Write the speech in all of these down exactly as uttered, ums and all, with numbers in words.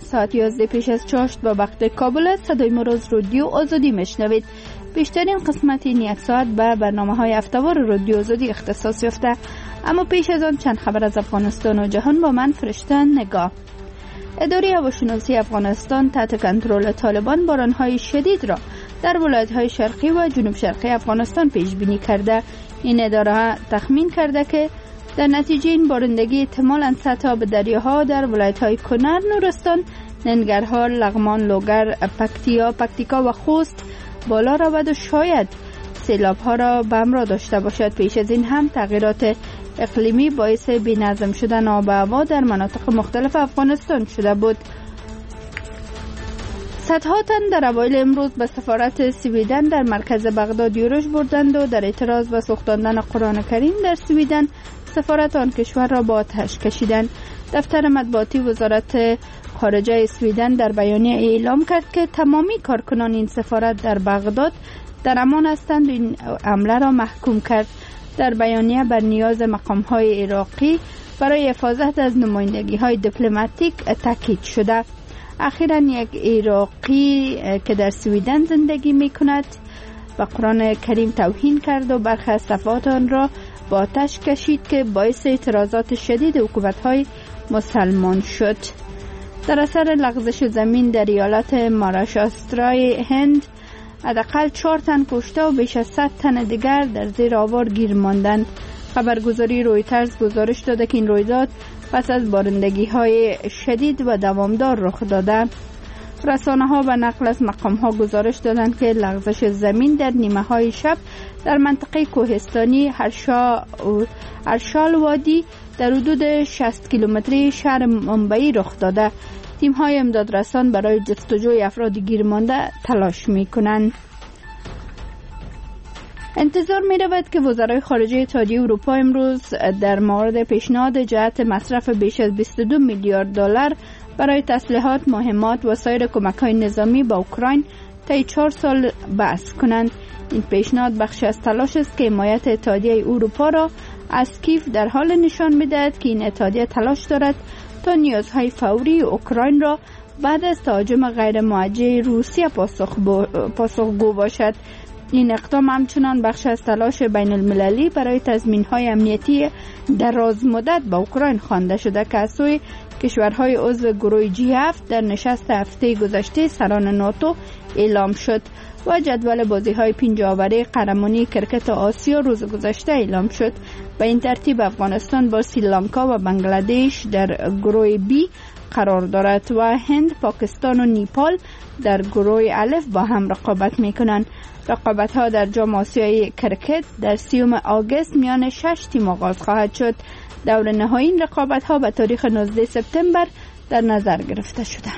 ساعت یازده پیش از چاشت با وقت کابل است. صدای مروز رادیو آزادی میشنوید. بیشترین قسمت این یک ساعت به برنامه های هفته‌وار رادیو آزادی اختصاص یافته. اما پیش از آن چند خبر از افغانستان و جهان با من فرشته نگاه. اداره هواشناسی افغانستان تحت کنترل طالبان باران‌های شدید را در ولایت‌های شرقی و جنوب شرقی افغانستان پیش بینی کرده. این اداره تخمین کرده که در نتیجه این بارندگی احتمالاً سطح آب دریاها در ولایت‌های کنر، نورستان، ننگرهار، لغمان، لوگر، پکتیا، پکتیکا و خوست بالا رود و شاید سیلاب‌ها را به همراه داشته باشد. پیش از این هم تغییرات اقلیمی باعث بی‌نظم شدن آب و هوا در مناطق مختلف افغانستان شده بود. صدها تن در اوایل امروز به سفارت سویدن در مرکز بغداد یورش بردند و در اعتراض به سوختاندن قرآن کریم در سویدن سفارت آن کشور را با آتش کشیدند. دفتر مطبوعاتی وزارت خارجه سویدن در بیانیه اعلام کرد که تمامی کارکنان این سفارت در بغداد در امان هستند و این حمله را محکوم کرد. در بیانیه بر نیاز مقام‌های عراقی برای حفاظت از نمایندگی‌های دیپلماتیک تاکید شده. اخیراً یک عراقی که در سویدن زندگی می‌کند به قرآن کریم توهین کرد و برخی از صفحات آن را با آتش کشید که باعث اعتراضات شدید حکومت‌های مسلمان شد. در اثر لغزش زمین در ایالت مهاراشترای هند حداقل چهار تن کشته و بیش از صد تن دیگر در زیر آوار گیر ماندند. خبرگزاری رویترز گزارش داده که این رویداد پس از بارندگی‌های شدید و دوامدار رخ داده. رسانه‌ها و نقل از مقام‌ها گزارش دادند که لغزش زمین در نیمه‌های شب در منطقه کوهستانی هرشا ارشال وادی در حدود شصت کیلومتری شهر ممبئی رخ داده. تیم‌های امدادرسان برای جستجوی افراد گیر مانده تلاش می‌کنند. انتظار می‌رود که وزرای خارجه اتحادیه اروپا امروز در مورد پیشنهاد جهت مصرف بیش از بیست و دو میلیارد دلار برای تسلیحات، مهمات و سایر کمک‌های نظامی به اوکراین طی چهار سال بحث کنند. این پیشنهاد بخشی از تلاش است که حمایت اتحادیه اروپا را از کیف در حال نشان می‌دهد که این اتحادیه تلاش دارد تا نیازهای فوری اوکراین را بعد از تهاجم غیر موجه روسیه پاسخگو باشد. این اقدام همچنان بخش از تلاش بین المللی برای تضمین‌های امنیتی دراز مدت به اوکراین خوانده شده که از سوی کشورهای عضو گروه جی هفت در نشست هفته گذشته سران ناتو اعلام شد و جدول بازی‌های پنجاوره قهرمانی کرکت آسیا روز گذشته اعلام شد. به این ترتیب افغانستان با سریلانکا و بنگلادش در گروه بی قرار دارد و هند، پاکستان و نیپال در گروه الف با هم رقابت می‌کنند. رقابت‌ها در جام آسیای کرکت در سیوم آگوست میان شش تیم آغاز خواهد شد. دور نهایی این رقابت‌ها به تاریخ نوزدهم سپتامبر در نظر گرفته شده.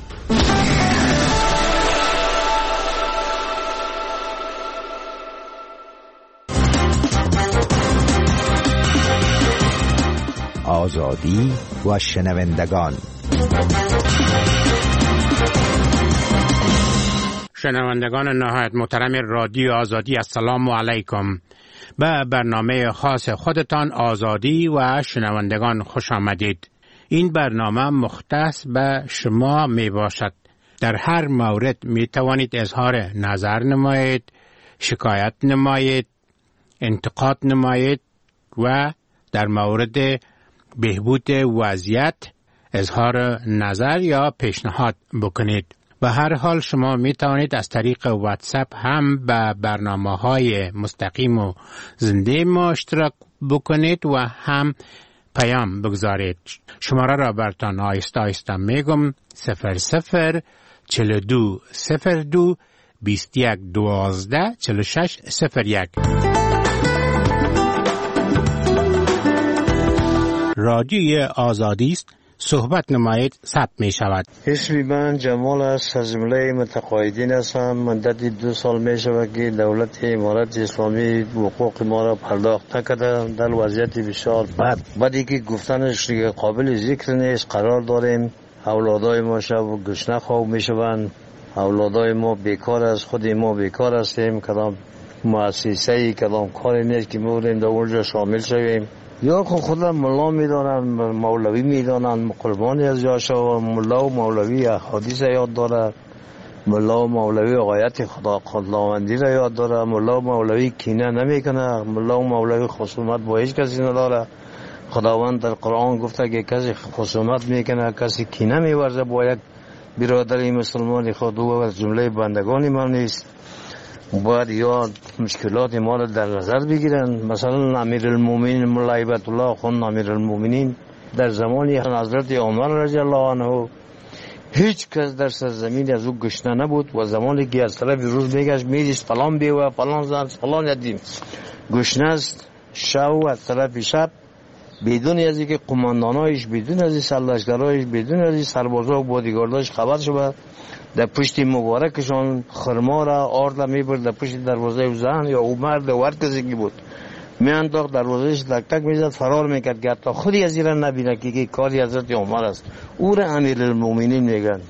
آزادی و شنوندگان. شنوندگان نهایت محترم رادیو آزادی، السلام علیکم. به برنامه خاص خودتان آزادی و شنوندگان خوش آمدید. این برنامه مختص به شما می باشد. در هر مورد می توانید اظهار نظر نمایید، شکایت نمایید، انتقاد نمایید و در مورد بهبود وضعیت اظهار نظر یا پیشنهاد بکنید. به هر حال شما می توانید از طریق واتساپ هم به برنامه‌های مستقیم و زنده ما اشتراک بکنید و هم پیام بگذارید. شماره را براتون آیسته آیسته میگم: صفر صفر چهل و دو صفر دو بیست و یک دوازده چهل و شش صفر یک. رادیوی آزادی است. صحبت نمایید ثبت می شود. اسمی من جمال است، از جمله متقاعدین هستم. مدتی دو سال می شود که دولت امارت اسلامی حقوق ما را پرداخت نکرده. در وضعیت بسیار بد بدی که گفتنش قابل ذکر نیست قرار داریم. اولادای ما شب و گشنه خواب می شوند. اولادای ما بیکار است، خود ما بیکار هستیم. کدام مؤسسه‌ای کدام کاری نیست که ما در اونجا شامل شویم. یا خود خود ملا میدانن، مولوی میدانن، قربانی از جاشا. ملا و مولوی احادیث یاد داره، ملا و مولوی آیت خدا خداوندی را یاد داره، ملا و مولوی کینه نمیکنه، ملا و مولوی خصومت با هیچ کسی نداره. خداوند در قرآن گفته که کسی خصومت میکنه، کسی کینه میورزه با یک برادری مسلمان خود، او از جمله بندگان ما نیست. باید یا مشکلات ما را در نظر بگیرن. مثلا امیرالمومنین مولا هیبت الله خان امیرالمومنین در زمانی حضرت عمر رضی الله عنه هیچ کس در سرزمین از او گشنه نبود و زمانی که از طرف روز میگشت میدیست فلان بیوه فلان زن فلان یدیم گشنه است، شو از طرف شب بدون از اینکه قماندانایش، بدون از این سرلشکرایش، بدون از این سربازا و بادیگارداش خبر شد، در پشت مبارکشان خرما را آرد میبرد در پشت دروازه زن یا او مرد و هر کسی که بود میانداخت دروازهش تک تک میزد، فرار میکرد که حتی خودی از این نبینه که کاری حضرت عمر است. او را امیرالمومنین میگن.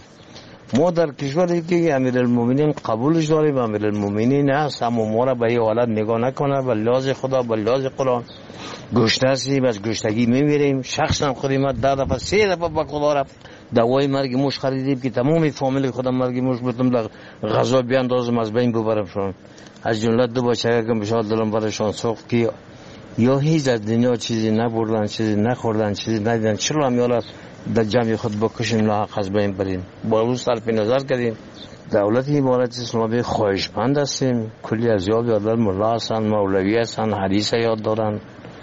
ما در کشوری که امیرالمومنین قبولش داریم، امیرالمومنین هست، اما ما را به این حالت نگاه نکنه. به لحاظ خدا، به لحاظ قرآن گشنه هستیم، از گشتگی میمیریم. شخصا خودی ما ده دفعه سه دفعه به خدا رفت دوای مرگ موش خریدیم که تمام فامیل خودم مرگ موش بودم در غذا بیاندازم از بین ببرمشون. از جمله دو بچه که بشار دلم برشان سوخت که یا هیچ از دنیا چیزی نبردن، چیزی نخوردن، چیزی ندیدن، چرا هم یالا در جمع خود بکشیم لاحق از بین بریم. با روز صرف نظر کردیم. دولت امارت اسلامی خواهشمند هستیم. کلی از یاد یادن ملا هستن، مولوی هستن، حدیث یاد دارن،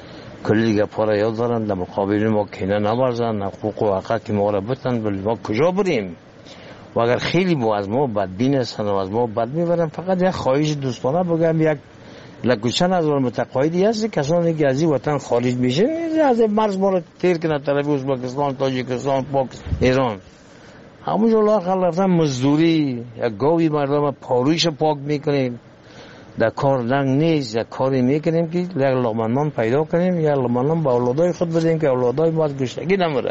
کلی دیگه پارا یاد دارن. در مقابل ما کینه نبرزن، حقوق و حقوق که ما را بتن، ولی ما کجا بریم؟ و اگر خیلی با از ما بدبین هستن و از ما بد میبرن، فقط یک خواهش دوستانه بگم، یک لگوچن از اون متقاعدی هست کسانی که از این وطن خارج میشه از مرز ما را تیر کنه طرف ازبکستان، تاجیکستان، پاکستان، ایران. همونجا لااقل رفتن مزدوری، یک گاوی مردم پارویش پاک میکنیم، در کار لنگ نیست، یک کاری میکنیم که یک لقمه نان پیدا کنیم، یک لقمه نان به اولادای خود بدیم که اولادای ما از گشتگی نمره.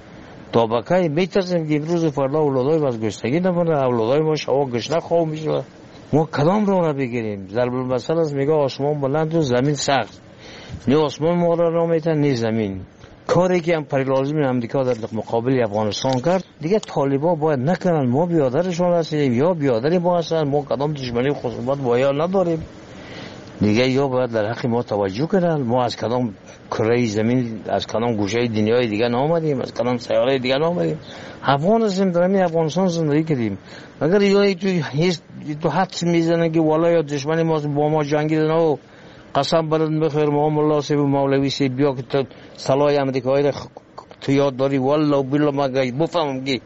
طبقه میترسیم که امروز و فردا اولادای ما از گشتگی نمره، اولادای ما شوا گشنه خواه میشه. ما کدام را بگیریم؟ ضرب المثل است، میگه آسمان بلند و زمین سخت. نه آسمان ما را را میتن نه زمین. کاری که امپریالیسم امریکا در مقابل افغانستان کرد دیگه طالبا باید نکنن. ما بیادرشون هستیم یا بیادری ما هستن. ما کدام دشمنی خصومت با یا نداریم دیگه. یا باید در حق ما توجه کنن. ما از کدام کره زمین، از کدام گوشه دنیای دیگه نامدیم، از کدام سیاره دیگه نامدیم. افغان هستیم، در همین افغانستان زندگی کردیم. اگر یا تو هیچ تو حدس میزنن که والا یا دشمنی ما با ما جنگیدن و قسم برد بخیر محمد الله سیب مولوی سیب بیا که تو سلای امریکایی را تو یاد داری والله بالله ما گاهی بفهمم که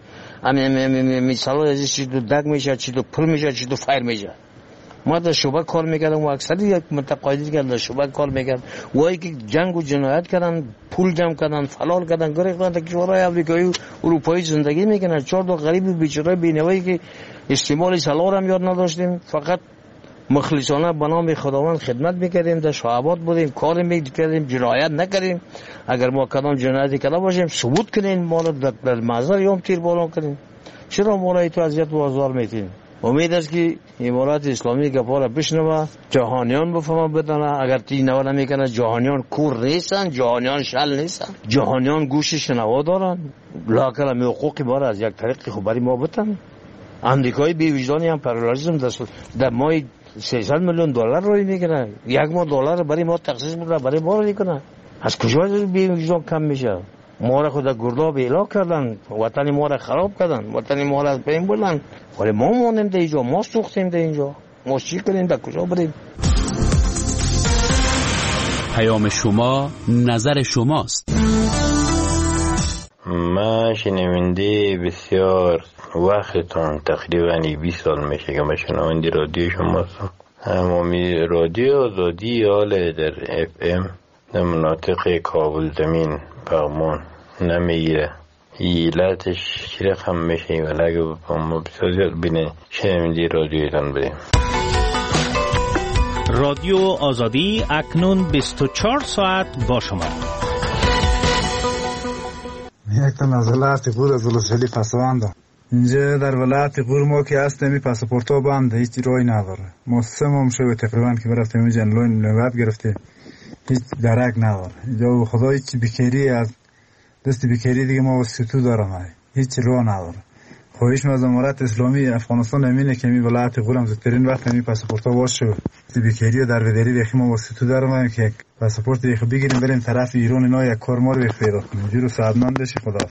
امی سلای ازش چی تو دگ میشه، چی تو پر میشه، چی تو فایر میشه. ما در شعبه کار میکردم و اکثری یک متقاعدی که در شعبه کار میکرد وایی که جنگ و جنایت کردن، پول جمع کردن، فلال کردن، گریختن تا کشورهای امریکایی و اروپایی زندگی میکنن. چهار تا غریب بیچاره بینوایی که استعمال سلاح هم یاد نداشتیم، فقط مخلصانه به نام خداوند خدمت میکردیم، در شعبات بودیم، کار میکردیم، جنایت نکردیم. اگر ما کدام جنایتی کرده باشیم ثبوت کنین، ما را در محضر یوم تیر بالان کنین. چرا ما را تو اذیت و آزار میتین؟ امید است که امارت اسلامی گپا را بشنوه، جهانیان بفهمه بدانه. اگر تی نوا نمیکنه جهانیان کور نیستن، جهانیان شل نیستن، جهانیان گوش شنوا دارن. لااقل هم حقوقی ما را از یک طریقی خوب برای ما بتن. امریکای بی وجدانی هم پرالیزم در مای سیصد میلیون دلار روی میکنه، یک ماه دلار برای ما تخصیص میکنه، برای ما رو میکنه. از کجا بی وجدان کم میشه؟ ما را خود گرداب ایلا کردن، وطن ما را خراب کردن، وطن ما را از بین بردن. ولی ما مانیم در اینجا، ما سوختیم در اینجا. ما چی کنیم؟ در کجا بریم؟ پیام شما نظر شماست. من شنونده بسیار وقتتون تقریبا بیست سال میشه که من شنونده رادیو شما هستم. همامی رادیو آزادی حال در اف ام در مناطق کابل زمین پغمان نمیگیره. ایلتش چی رقم میشه ولی اگه بپام بسیار زیاد بینه شنونده رادیویتان بریم. رادیو آزادی اکنون بیست و چهار ساعت با شما. یک تا از ولایت پور از ولسوالی پسواندم. اینجا در ولایت پور ما که هستیم پاسپورتا بنده، هیچ راهی نداره. ما سه ماه شده تقریبا که رفتیم اینجا لون لواب گرفتیم، هیچ درک نداره. اینجا خدا هیچ بیکاری از دست بیکاری دیگه ما واسطو دارم، هیچ راه نداره. خواهش از امارت اسلامی افغانستان امینه که می ولایت غورم زودترین وقت می پاسپورتا واش شد. بیکاری و دربدری دیگه ما واسطو دارم که پاسپورت دیگه بگیریم بریم طرف ایران اینا یک کار ما رو پیدا کنیم. جورو سعادتمند بشی خدا.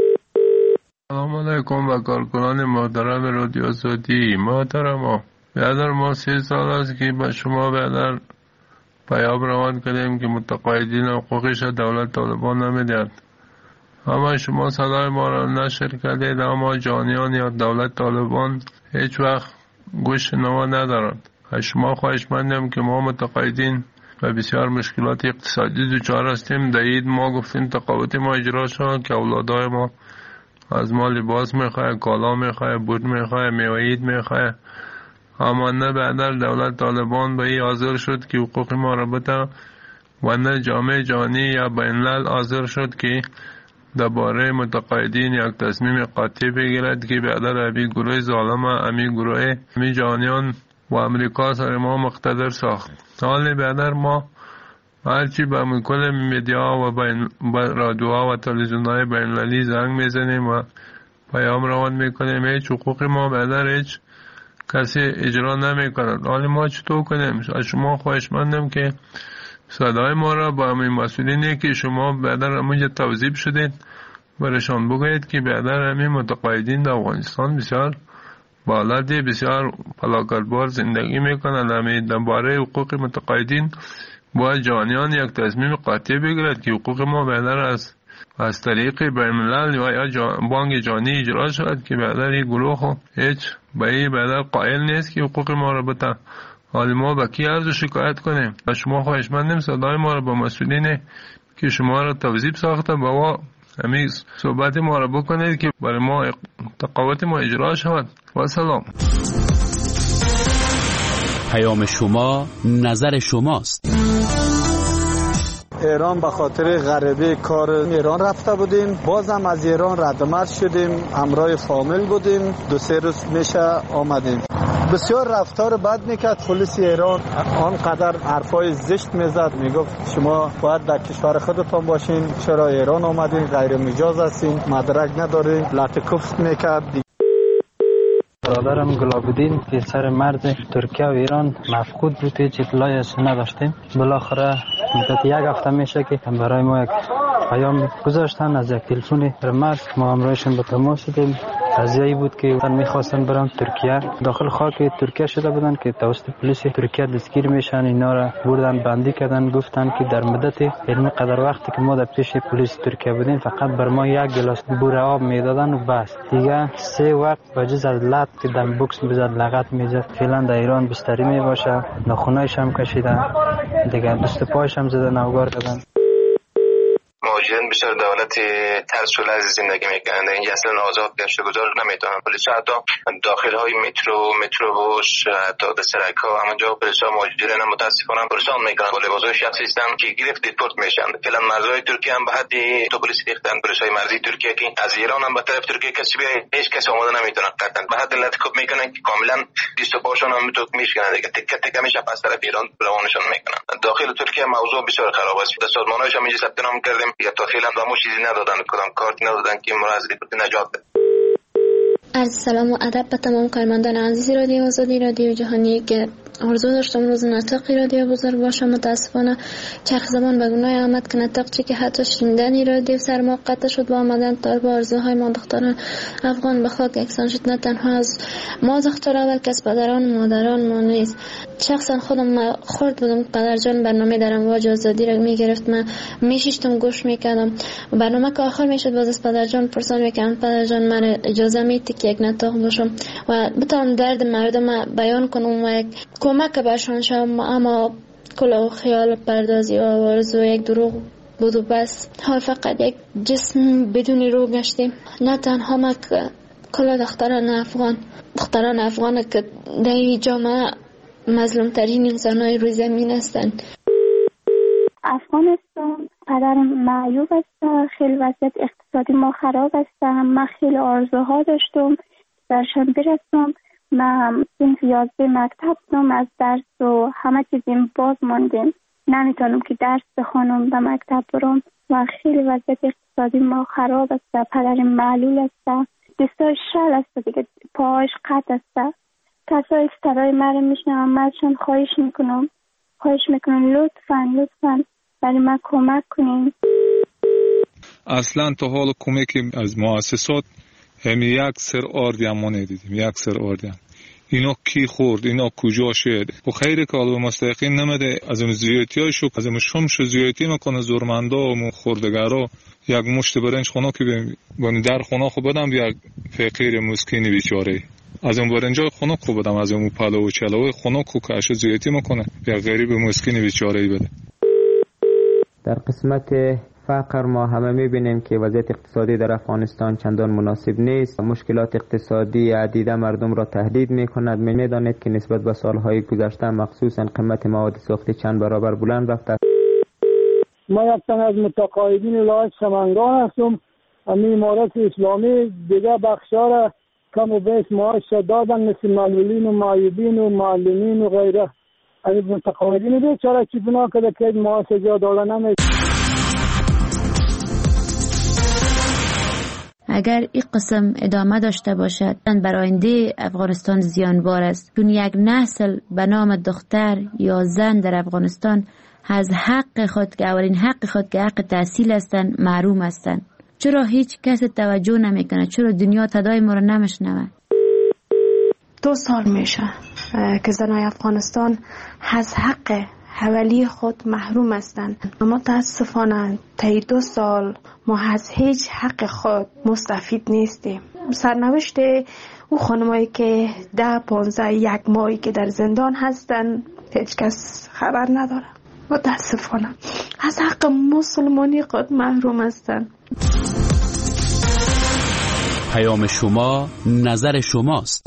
سلام علیکم و کارکنان محترم رادیو آزادی. محترم برادر، ما سه سال است که با شما برادر پیام روان کردیم که متقاعدین حقوقش دولت طالبان نمیدهد. اما شما صدای ما را نشر کردید، اما جانیان یا دولت طالبان هیچ وقت گوش نوا ندارند. از شما خواهشمندم که ما متقاعدین و بسیار مشکلات اقتصادی دچار هستیم. در عید ما گفتیم تقاعد ما اجرا شد که اولادای ما از ما لباس میخواه، کالا میخواه، بود میخواه، میوه عید میخواه. اما نه بعد دولت طالبان به این حاضر شد که حقوق ما را بده و نه جامعه جهانی یا بین الملل حاضر شد که درباره متقاعدین یک تصمیم قاطع بگیرد که بعد امی گروه ظالم امی گروه امی جهانیان و امریکا سر ما مقتدر ساخت. حال بعد ما هرچی به کل میدیا و بین رادیوها و تلویزیون‌های بین المللی زنگ میزنیم و پیام روان میکنیم، هیچ حقوق ما بعد هیچ کسی اجرا نمیکند. حالا ما چطور کنیم؟ از شما خواهشمندم که صدای ما را با همین مسئولینی که شما بعدر همونجا توضیح شدید برشان بگوید که بعدر همین متقاعدین در افغانستان بسیار بالادی بسیار فلاکتبار زندگی میکنند. همین درباره حقوق متقاعدین باید جانیان یک تصمیم قاطع بگیرد که حقوق ما بعدر از از طریق بین الملل و یا جان بانک جهانی اجرا شد که بعدر این گروه هیچ به این بعدر قائل نیست که حقوق ما را بده. حالا ما با کی عرض شکایت کنیم؟ و شما خواهشمندیم صدای ما را با مسئولین که شما را توظیف ساخته با همین صحبت ما را بکنید که برای ما تقاعد ما اجرا شود. و سلام. پیام شما نظر شماست. ایران به خاطر غریبه کار ایران رفته بودیم، بازم از ایران ردمرد شدیم، همراه فامیل بودیم، دو سه روز میشه آمدیم. بسیار رفتار بد میکرد پلیس ایران، آنقدر حرفای زشت میزد، میگفت شما باید در کشور خودتان باشین، چرا ایران آمدین، غیر مجاز هستین، مدرک ندارین، لطکفت میکرد. برادرم گلابودین که سر مرز ترکیه و ایران مفقود بود، هیچ اطلاعیش نداشتیم. بالاخره مدت یک هفته میشه که برای ما یک پیام گذاشتن از یک تلفن مرز، ما همراهشون به تماس شدیم. قضیه‌ای بود که من می‌خواستن برم ترکیه، داخل خاک ترکیه شده بودن که توسط پلیس ترکیه دستگیر میشن، اینا را بردن بندی کردن، گفتن که در مدت علمی قدر وقتی که ما در پیش پلیس ترکیه بودیم فقط بر ما یک گلاس بوره آب میدادن و بس، دیگه سه وقت بجز از لط که دم بوکس میزد لغت میزد. فعلا در ایران بستری میباشه، ناخونایش هم کشیدن، دیگه دست پایش هم زدن، نوگار کردن. مهاجرین بسیار دولت ترسوله از زندگی میکنند، اینجا اصلا آزاد گشت گذار نمیتونن. پلیس حتی داخل های مترو متروبوس حتی دسترک ها همونجا پلیس ها مهاجرین متاسفانه پرسان میکنن با لباسای شخصی هستن که گرفت دیپورت میشن. فعلا مرزهای ترکیه هم به حد تو پلیس ریختن، پلیس های مرزی ترکیه که از ایران هم به طرف ترکیه کسی بیای هیچ کس آماده نمیتونه قطعا به حد لطکوب میکنن که کاملا دست و پاشون هم تو میشکنن دیگه، تکه تکه میشه پس طرف ایران روانشون میکنن. داخل ترکیه موضوع بسیار خراب است. سازمانایش هم اینجا ثبت نام کردیم یا تا فعلا با ما چیزی ندادن، کدام کارتی ندادن که ما را از دیپورت نجات بده. عرض سلام و ادب به تمام کارمندان عزیز رادیو آزادی رادیو جهانی که آرزو داشتم روز نطق رادیو بزرگ باشم. متاسفانه چرخ زمان به گناه آمد که نطق چی که حتی شنیدن رادیو سر ما قطع شد با آمدن تا با آرزوهای ما دختران افغان به خاک یکسان شد. نه تنها از ما دختران بلکه از پدران مادران ما نیست. شخصا خودم خورد بودم قدر جان برنامه در امواج آزادی را میگرفت، من میشیشتم گوش میکردم و برنامه که آخر میشد باز از پدر جان پرسان میکردم پدر جان من اجازه میدی که یک نطق باشم و بتونم درد مردم بیان کنم و یک کمک برشان شم. اما کل خیال پردازی و آرزو یک دروغ بود و بس. حال فقط یک جسم بدون روح گشتیم. نه تنها ما که کل دختران افغان دختران افغان که در این جامعه مظلوم ترین انسان‌های روی زمین هستند. افغانستان پدر معیوب است، خیلی وضعیت اقتصادی ما خراب است. من خیلی آرزوها داشتم درشان برسم. من صنف یازده مکتب بودم، از درس و همه چیزیم باز ماندیم. نمیتونم که درس بخونم، به مکتب برم و خیلی وضعیت اقتصادی ما خراب است. پدرم معلول است، دستاش شل است دیگه، پاهاش قطع است. کسایی که صدای مرا میشنوم ازشان خواهش میکنم خواهش میکنم لطفا لطفا برای من کمک کنین. اصلا تا حال کمکی از مؤسسات همین یک سر آردی هم ما ندیدیم، یک سر آردی هم. اینا کی خورد، اینا کجا شد و خیلی که علوه مستقیم نمده از این زیادی های شو از این شمش زیادی میکنه زورمنده و خوردگره یک مشت برنج خونه که بانی در خونه خو بدم یک فقیر مسکینی بیچاره از اون برنجای خونه خو بدم از اون پلو و چلوی خونه کو کاش زیادی میکنه یک غریب مسکینی بیچاره بده. در قسمت فقر ما همه میبینیم که وضعیت اقتصادی در افغانستان چندان مناسب نیست. مشکلات اقتصادی عدیده مردم را تهدید میکند. میدانید که نسبت به سالهای گذشته مخصوصا قیمت مواد ساختی چند برابر بلند رفته. ما یک تن از متقاعدین ولایت سمنگان هستم. همین امارت اسلامی دیگه بخشا را کم و بیش معاش دادن، مثل معلولین و معیوبین و معلمین و غیره. همین متقاعدین بیچاره چی بنا کرده که معاش جا دادن نمیشه. اگر این قسم ادامه داشته باشد بر آینده افغانستان زیانبار است، چون یک نسل به نام دختر یا زن در افغانستان از حق خود که اولین حق خود که حق تحصیل هستند محروم هستند. چرا هیچ کس توجه نمیکنه؟ چرا دنیا صدای ما را نمیشنوه؟ دو سال میشه که زنای افغانستان از حق حوالی خود محروم هستند. اما متاسفانه طی دو سال ما از هیچ حق خود مستفید نیستیم. سرنوشت او خانمایی که ده پانزده یک ماهی که در زندان هستند هیچ کس خبر نداره. متاسفانه از حق مسلمانی خود محروم هستند. پیام شما نظر شماست.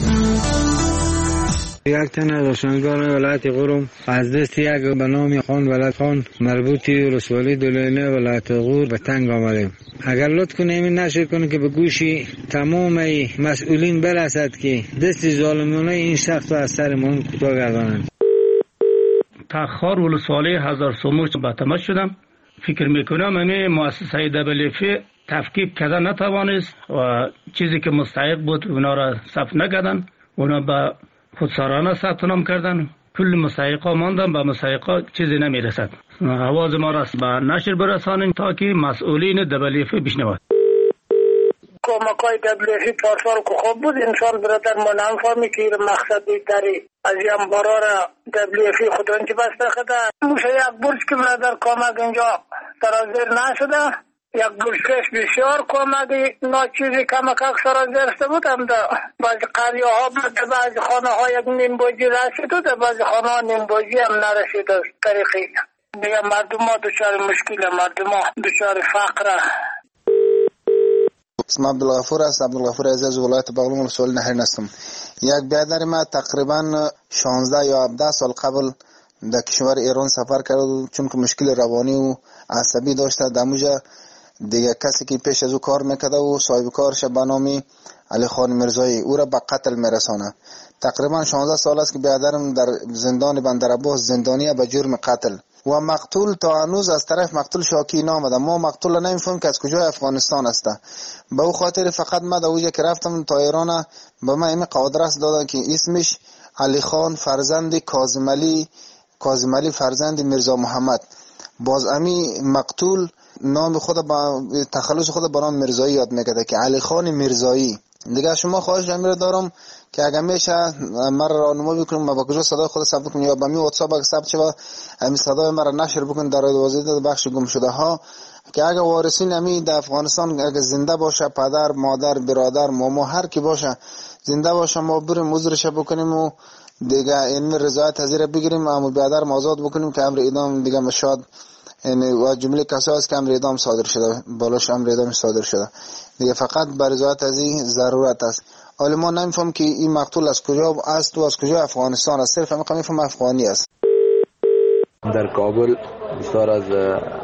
یک تن از روشنگان ولایت غور از دست یک به نام خان ولایت خان مربوطی ولسوالی دولینه ولایت غور به تنگ آمدیم. اگر لطف کنیم این نشر کنیم که به گوشی تمام مسئولین برسد که دست ظالمانه این شخص را از سر ما کوتاه گردانند. تخار ولسوالی هزار سوموش به تماس شدم. فکر میکنم همین مؤسسه دبلیفی تفکیک کردن نتوانست و چیزی که مستحق بود اونا را ثبت نکردن. اونا به خودسرانه ثبت نام کردن. کل مستحقا ماندن، به مستحقا چیزی نمیرسد. آواز ما را به نشر برسانیم تا که مسئولین دبلیفی بشنوند. کمکای دبلیفی پارسال که خوب بود، انسان برادر ما نمیفهمی که مقصد بیتری از این بارا را دبلیفی خودانچه بسته خدا. موشه یک برج که برادر کمک اینجا سرازیر نشده. یک برشکش بسیار کمکی ناچیزی کمک اکثر از درسته بود هم دا بعضی قریه ها بود، بعضی خانه ها یک نیم بوجی رسید و بعضی خانه ها نیم بوجی هم نرسید از طریقی دیگه. مردم ها دچار مشکل، مردم ها دچار فقر. اسم عبدالغفور است، عبدالغفور عزیز ولایت بغلان ولسوالی نهرین هستم. یک برادر ما تقریبا شانزده یا هفده سال قبل در کشور ایران سفر کرد، چون که مشکل روانی و عصبی داشته. دموجه دیگه کسی که پیش از او کار میکده و صاحب کارش به نام علی خان مرزایی او را به قتل میرسانه. تقریبا شانزده سال است که برادرم در زندان بندرعباس زندانی به جرم قتل و مقتول تا هنوز از طرف مقتول شاکی نامده. ما مقتول نمیفهمیم که از کجای افغانستان است. به او خاطر فقط ما در اوجه که رفتم تا ایران به من این قادرس دادن که اسمش علی خان فرزند کاظم علی کاظم علی فرزند میرزا محمد. باز امی مقتول نام خود با تخلص خود با نام مرزایی یاد میکرده که علی خان مرزایی. دیگه شما خواهش امیر دارم که اگر میشه مرا راهنمایی بکنم ما با کجا صدای خود ثبت کنم یا با می واتساپ اگه ثبت شه همین صدای مرا نشر بکن در وزارت بخش گم شده ها، که اگه وارثین امی در افغانستان اگه زنده باشه، پدر مادر برادر ماما هر کی باشه زنده باشه، ما بریم عذرش بکنیم و دیگه این رضایت حاضر بگیریم اما برادر آزاد بکنیم که امر اعدام دیگه مشاد یعنی و جمله کسایی است که امر اعدام صادر شده، بالاش امر اعدام صادر شده دیگه. فقط بر رضایت از این ضرورت است. حالا ما نمیفهم که این مقتول از کجا است و از کجا افغانستان است، صرف میفهم افغانی است. در کابل بسیار از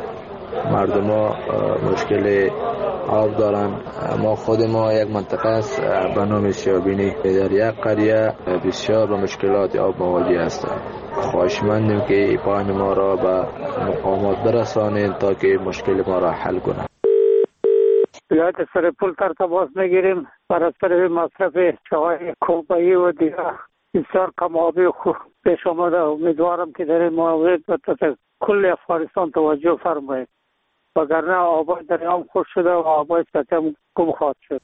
مردم ها مشکل آب دارن. ما خود ما یک منطقه است به نام سیابینی در یک قریه بسیار به مشکلات آب مواجه هستند. خواهشمندیم که پایین ما را به مقامات برسانید تا که مشکل ما را حل کنند. ولایت سرپل تر تماس میگیریم بر اثر مصرف چای کوبایی و دیگر بسیار کم آبی خوب پیش آمده. امیدوارم که در این مورد به کل افغانستان توجه فرمایید وگرنه آبای دریام خوش شده و آبای سطح گم خواهد شد.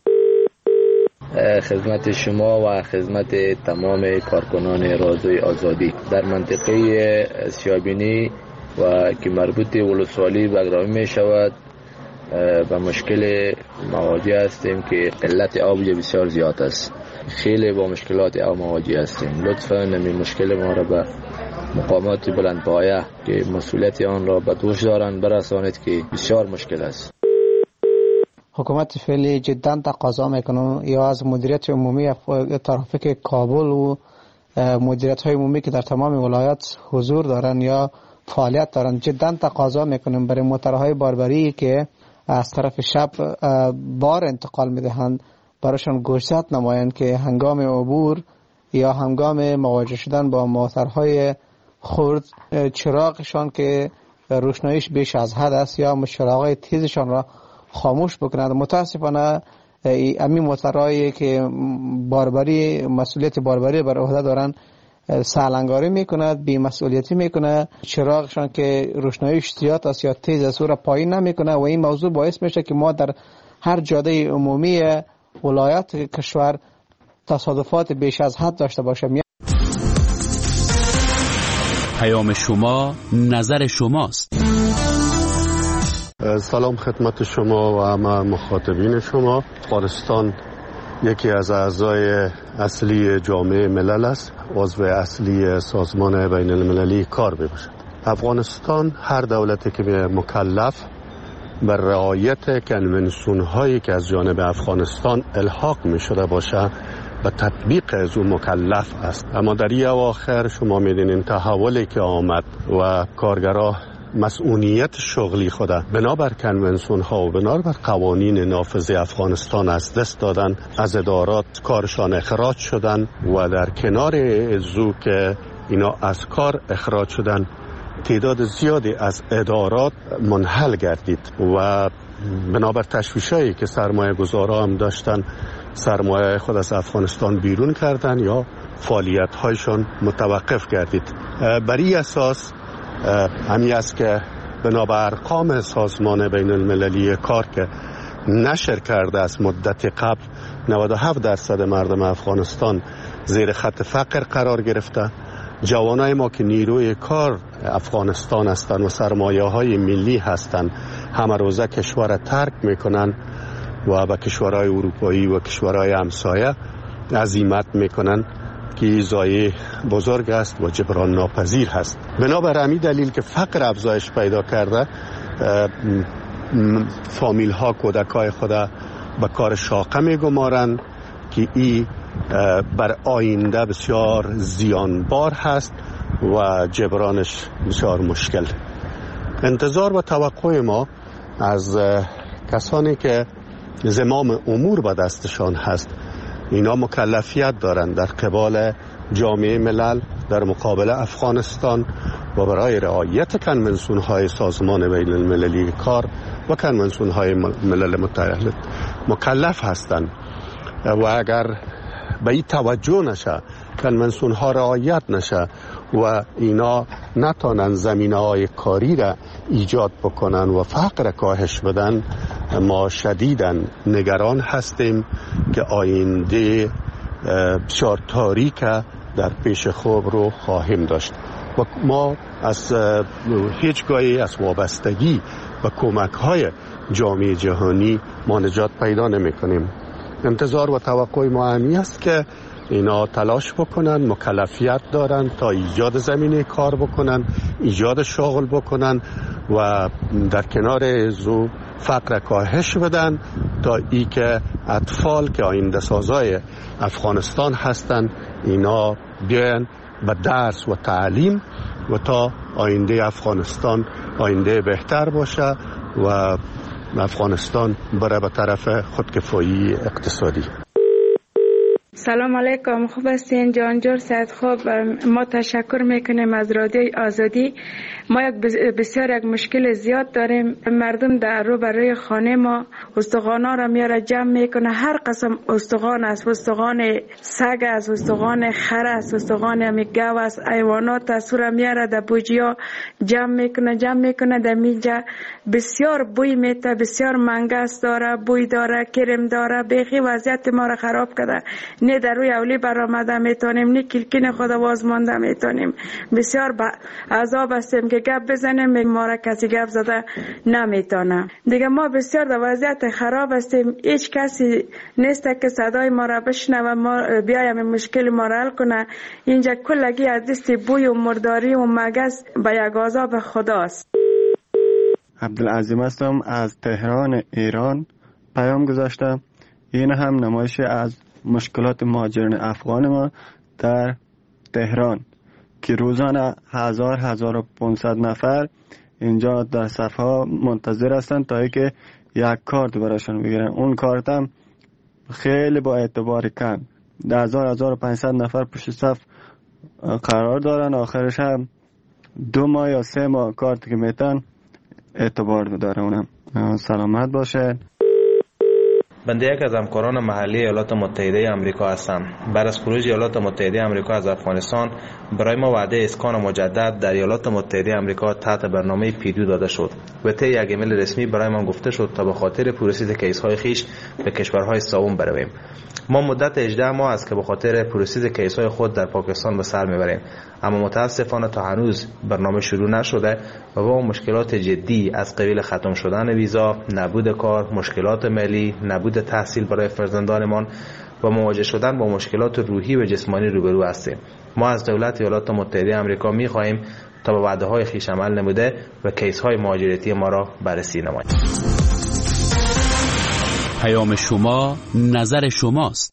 خدمت شما و خدمت تمام کارکنان رادیوی آزادی در منطقه سیابینی و که مربوط ولسوالی بگرامی می شود به مشکل مواجه هستیم که قلت آب بسیار زیاد است. خیلی با مشکلات آب مواجه هستیم. لطفاً این مشکل ما را به مقامات بلندپایه که مسئولیت آن را به دوش دارند برسانید که بسیار مشکل است. حکومت فعلی جدا تقاضا میکنم یا از مدیریت عمومی ترافیک کابل و مدیریت های عمومی که در تمام ولایات حضور دارن یا فعالیت دارن جدا تقاضا میکنم برای موترهای باربری که از طرف شب بار انتقال میدهند براشون گوشزد نمایند که هنگام عبور یا هنگام مواجه شدن با موترهای خرد چراغشان که روشناییش بیش از حد است یا چراغای تیزشان را خاموش بکنند. متاسفانه امی موترهایی که باربری مسئولیت باربری بر عهده دارن سالنگاری میکند، بی مسئولیتی میکنه، چراغشان که روشناییش زیاد است یا تیز است او را پایین نمیکنه و این موضوع باعث میشه که ما در هر جاده عمومی ولایت کشور تصادفات بیش از حد داشته باشیم. پیام شما نظر شماست. سلام خدمت شما و همه مخاطبین شما. افغانستان یکی از اعضای اصلی جامعه ملل است، عضو اصلی سازمان بین المللی کار میباشد. افغانستان هر دولتی که مکلف بر رعایت کنونسیون هایی که از جانب افغانستان الحاق می شده باشه به تطبیق از اون مکلف است. اما در این اواخر شما میدونین تحولی که آمد و کارگرها مسئولیت شغلی خود بنابر کنونسیون ها و بنابر قوانین نافذ افغانستان از دست دادن، از ادارات کارشان اخراج شدن و در کنار ازو که اینا از کار اخراج شدن تعداد زیادی از ادارات منحل گردید و بنابر تشویشایی که سرمایه گذارا هم داشتن سرمایه خود از افغانستان بیرون کردن یا فعالیت هایشان متوقف گردید. بر این اساس همی است که بنابر ارقام سازمان بین المللی کار که نشر کرده از مدت قبل نود و هفت درصد مردم افغانستان زیر خط فقر قرار گرفته. جوانای ما که نیروی کار افغانستان هستند و سرمایه های ملی هستند همه روزه کشور ترک میکنن و به کشورهای اروپایی و کشورهای همسایه عزیمت میکنن که ضایعه بزرگ است و جبران ناپذیر هست. بنابر همین دلیل که فقر افزایش پیدا کرده فامیل ها کودکای خود به کار شاقه میگمارند که این بر آینده بسیار زیانبار هست و جبرانش بسیار مشکل. انتظار و توقع ما از کسانی که زمام امور به دستشان هست اینا مکلفیت دارند در قبال جامعه ملل در مقابل افغانستان و برای رعایت کنونسیون های سازمان بین المللی کار و کنونسیون های ملل متحد مکلف هستند و اگر به این توجه نشه کنونسیون ها رعایت نشه و اینا نتانن زمینه های کاری را ایجاد بکنن و فقر کاهش بدن ما شدیداً نگران هستیم که آینده بسیار تاریک در پیش خوب رو خواهیم داشت و ما از هیچگاهی از وابستگی و کمک های جامعه جهانی ما نجات پیدا نمی کنیم. انتظار و توقع ما همی است که اینا تلاش بکنن، مکلفیت دارن تا ایجاد زمینه کار بکنن، ایجاد شغل بکنن و در کنار زو فقر کاهش بدن تا ای که اطفال که آینده سازای افغانستان هستن اینا بیان به درس و تعلیم و تا آینده افغانستان آینده بهتر باشه و افغانستان بره به طرف خودکفایی اقتصادی. سلام علیکم، خوب هستین؟ جانجور سعید خوب. ما تشکر میکنیم از رادیوی آزادی. ما یک بسیار یک مشکل زیاد داریم. مردم در رو برای خانه ما استخوانا را میاره جمع میکنه. هر قسم استخوان است، استخوان سگ است، استخوان خر است، استخوان گاو است، حیوانات است، را میاره در بوجیا جمع میکنه جمع میکنه در میجا. بسیار بوی میته، بسیار منگس داره، بوی داره، کرم داره. بیخی وضعیت ما را خراب کرده. نه در روی اولی برآمده میتونیم، نه کلکین خود باز مانده میتونیم. بسیار با عذاب هستیم که گپ بزنیم، ما را کسی گپ زده نمیتونه. دیگه ما بسیار در وضعیت خراب هستیم. هیچ کسی نیست که صدای ما را بشنوه، ما بیایم مشکل ما را حل کنه. اینجا کلگی از دست بوی و مرداری و مگس به یک عذاب خداست. عبدالعظیم هستم از تهران ایران. پیام گذاشتم. این هم نمایش از مشکلات مهاجران افغان ما در تهران که روزانه هزار هزار و پانصد نفر اینجا در صفها منتظر هستند تا اینکه یک کارت براشون بگیرن. اون کارت هم خیلی با اعتبار کم، هزار هزار و پانصد نفر پشت صف قرار دارن. آخرش هم دو ماه یا سه ماه کارت که میتن اعتبار داره. اونم سلامت باشه. بنده یک از همکاران محلی ایالات متحده آمریکا هستم. بعد از خروج ایالات متحده آمریکا از افغانستان برای ما وعده اسکان مجدد در ایالات متحده آمریکا تحت برنامه پیدو داده شد و طی یک ایمیل رسمی برای ما گفته شد تا به خاطر پروسس کیس‌های خیش به کشورهای سوم برویم. ما مدت هجده ماه است که به خاطر پروسس کیس‌های خود در پاکستان به سر میبریم، اما متاسفانه تا هنوز برنامه شروع نشده و با مشکلات جدی از قبیل ختم شدن ویزا، نبود کار، مشکلات مالی، نبود تحصیل برای فرزندانمان و مواجه شدن با مشکلات روحی و جسمانی روبرو هستیم. ما از دولت ایالات متحده آمریکا می‌خواهیم تا به وعده‌های خویش عمل نموده و کیس‌های مهاجرتی ما را بررسی نماید. پیام شما نظر شماست.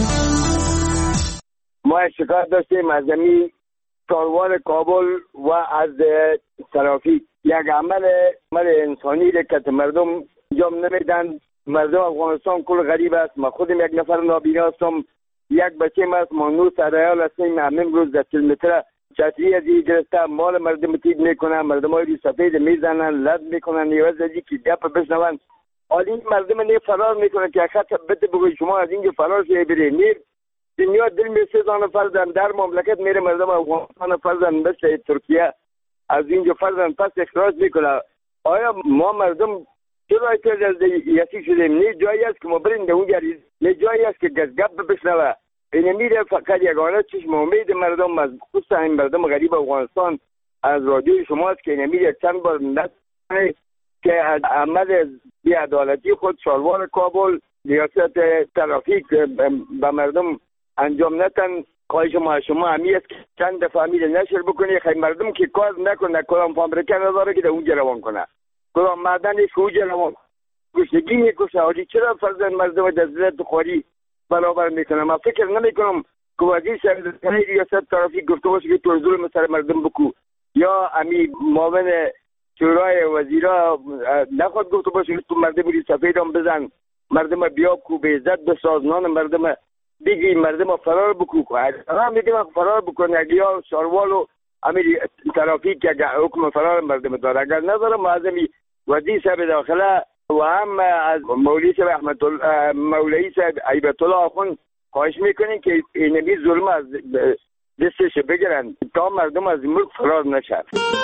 ما شکایت داشتیم از زمین کاروان کابل و از ترافیک. یک عمل عمل انسانی که مردم انجام نمیدن. مردم افغانستان کل غریب است. ما خودم یک نفر نابینا هستم، یک بچه است، ما نو سرایال هستیم. همین روز در کیلومتر چتری از این گرفته مال مردم تیب میکنن، مردم های سفید میزنن، لد میکنن، نیوز ازی که گپ بشنون. حالی این مردم نه فرار میکنن که خط بده بگوی شما از اینجا فرار شوی برید. نیر دنیا دل می سزان فرزن در مملکت میره مردم افغانستان فرزن مثل ترکیه از اینجا فرزن پس اخراج میکنه. آیا ما مردم چرا احتیاج از یکی شدیم؟ نه جایی است که ما بریم در اونجا، نه جایی است که گپ بشنوه. این میره فقط یگانه چشم امید مردم از خصوصا این مردم غریب افغانستان از رادیوی شماست که این میره چند بار نکنه که از عمل بی‌عدالتی خود شالوار کابل ریاست ترافیک به مردم انجام نتن. خواهش ما شما همی است که چند دفعه امیر نشر بکنی خیلی مردم که کار نکنه، کلام فابریکه نداره که در اونجا روان کنه، کلام معدنش که اونجا روان گشتگی میکشه. حالی چرا فرزن مردم در ذلت خواری برابر میکنه؟ من فکر نمیکنم که وزیر سرزنی ریاست ترافیک گفته باشه که تو ظلم سر مردم بکو، یا امی معاون شورای وزیرا نخواد گفته باشه که تو مردم ری سفید هم بزن، مردم بیاب کو به عزت بسازنان مردم بگی مردم فرار بکو. هم میگم فرار بکنه اگه یا شاروال و امیر ترافیک که حکم فرار مردم داره، اگر نداره معظمی وزیر صاحب داخله و هم از مولوی صاحب احمد مولوی صاحب عیبت الله آخوند خواهش میکنین که اینمی ظلم از دستش بگیرن تا مردم از ملک فرار نشن.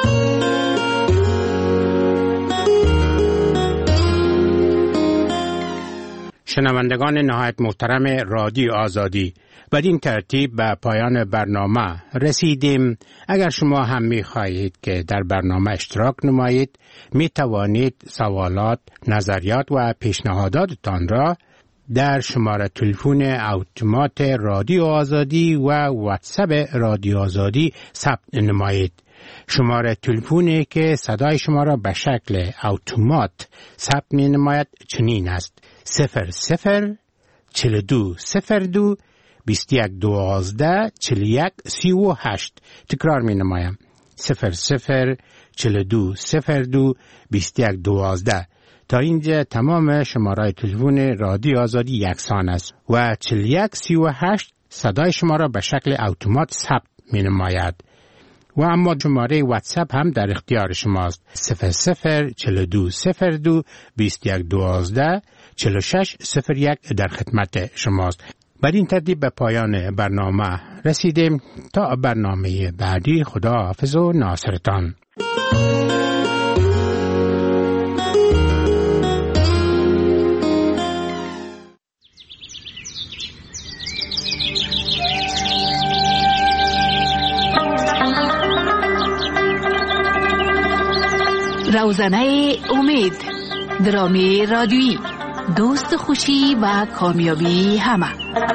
شنوندگان نهایت محترم رادیو آزادی، بدین ترتیب به پایان برنامه رسیدیم. اگر شما هم می خواهید که در برنامه اشتراک نمایید، می توانید سوالات، نظریات و پیشنهاداتتان را در شماره تلفن اتومات رادیو آزادی و واتساپ رادیو آزادی ثبت نمایید. شماره تلفنی که صدای شما را به شکل اتومات ثبت می نماید چنین است: صفر صفر چل دو صفر دو بیست یک دوازده چل یک سی و هشت. تکرار می نمایم: صفر صفر چهل و دو صفر دو بیست و یک دوازده. تا اینجا تمام شماره تلفن رادیو آزادی یکسان است و چهل و یک سی و هشت صدای شما را به شکل اتومات ثبت می نماید. و اما شماره واتساپ هم در اختیار شماست. صفر صفر چهل و دو صفر دو بیست و یک دوازده چهل و شش صفر یک در خدمت شماست. بر این ترتیب به پایان برنامه رسیدیم. تا برنامه بعدی، خدا حافظ و ناصرتان. روزنه امید، درامی رادیویی، دوست خوشی و کامیابی همه.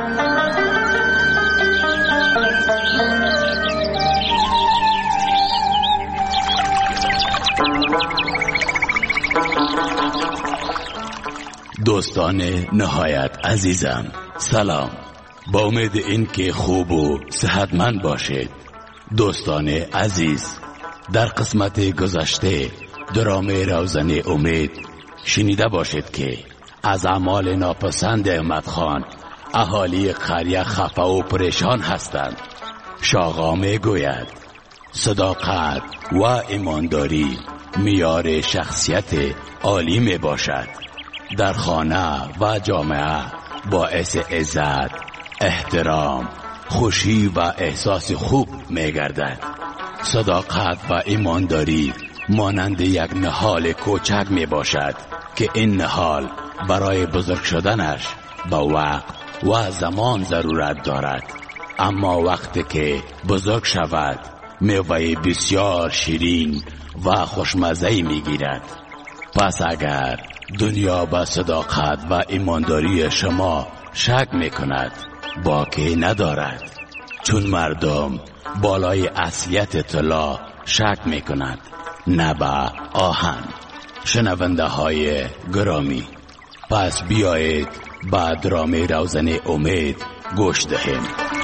دوستان نهایت عزیزم، سلام. با امید این که خوب و صحتمند باشید. دوستان عزیز، در قسمت گذشته درام روزنه امید شنیده باشید که از اعمال ناپسند احمد خان اهالی قریه خفه و پریشان هستند. شاغا می گوید صداقت و ایمانداری معیار شخصیت عالی می باشد. در خانه و جامعه باعث عزت، احترام، خوشی و احساس خوب می گردد. صداقت و ایمانداری مانند یک نهال کوچک می باشد که این نهال برای بزرگ شدنش با وقت و زمان ضرورت دارد، اما وقتی که بزرگ شود میوه بسیار شیرین و خوشمزه می گیرد. پس اگر دنیا به صداقت و ایمانداری شما شک می کند، باکی ندارد، چون مردم بالای اصلیت طلا شک می کند، نه به آهن. شنونده های گرامی، پس بیایید با درام روزنه امید گوش دهیم.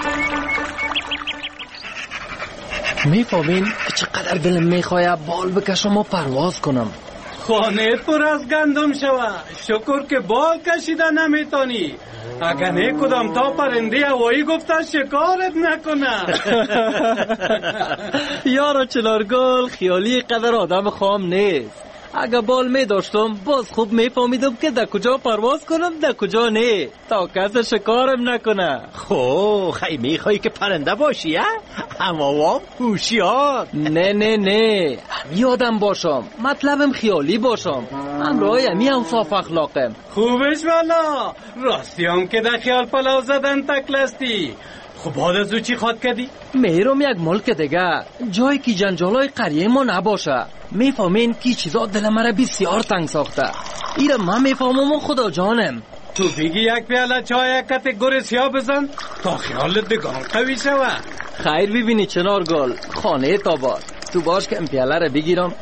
میفهمین که چقدر دلم میخواه بال بکشم و پرواز کنم. خانه پر از گندم شوه، شکر که بال کشیده نمیتانی. اگه نه کدام تا پرنده هوایی گفتن شکارت نکنه. یارا چنارگل، خیالی قدر آدم خام نیست. اگه بال می داشتم باز خوب می فهمیدم که در کجا پرواز کنم در کجا نه، تا کس شکارم نکنه. خو خیلی می خواهی که پرنده باشی ها؟ اما وام هوشیار. نه نه نه یادم باشم، مطلبم خیالی باشم. امروی امی هم صاف اخلاقم. خوبش والا، راستی هم که در خیال پلاو زدن تکلستی. خب بعد از او چی خواد کردی؟ میرم یک ملک دیگه، جایی که جنجالای قریه ما نباشه. میفهمین که چیزا دل مرا بسیار تنگ ساخته. ایره من میفهمم و خدا جانم. تو بگی یک پیاله چای یک کت گور سیاه بزن تا خیالت بگان قوی شوه. خیر ببینی چنارگل، خانه تاباد تو باش که این پیاله را بگیرم.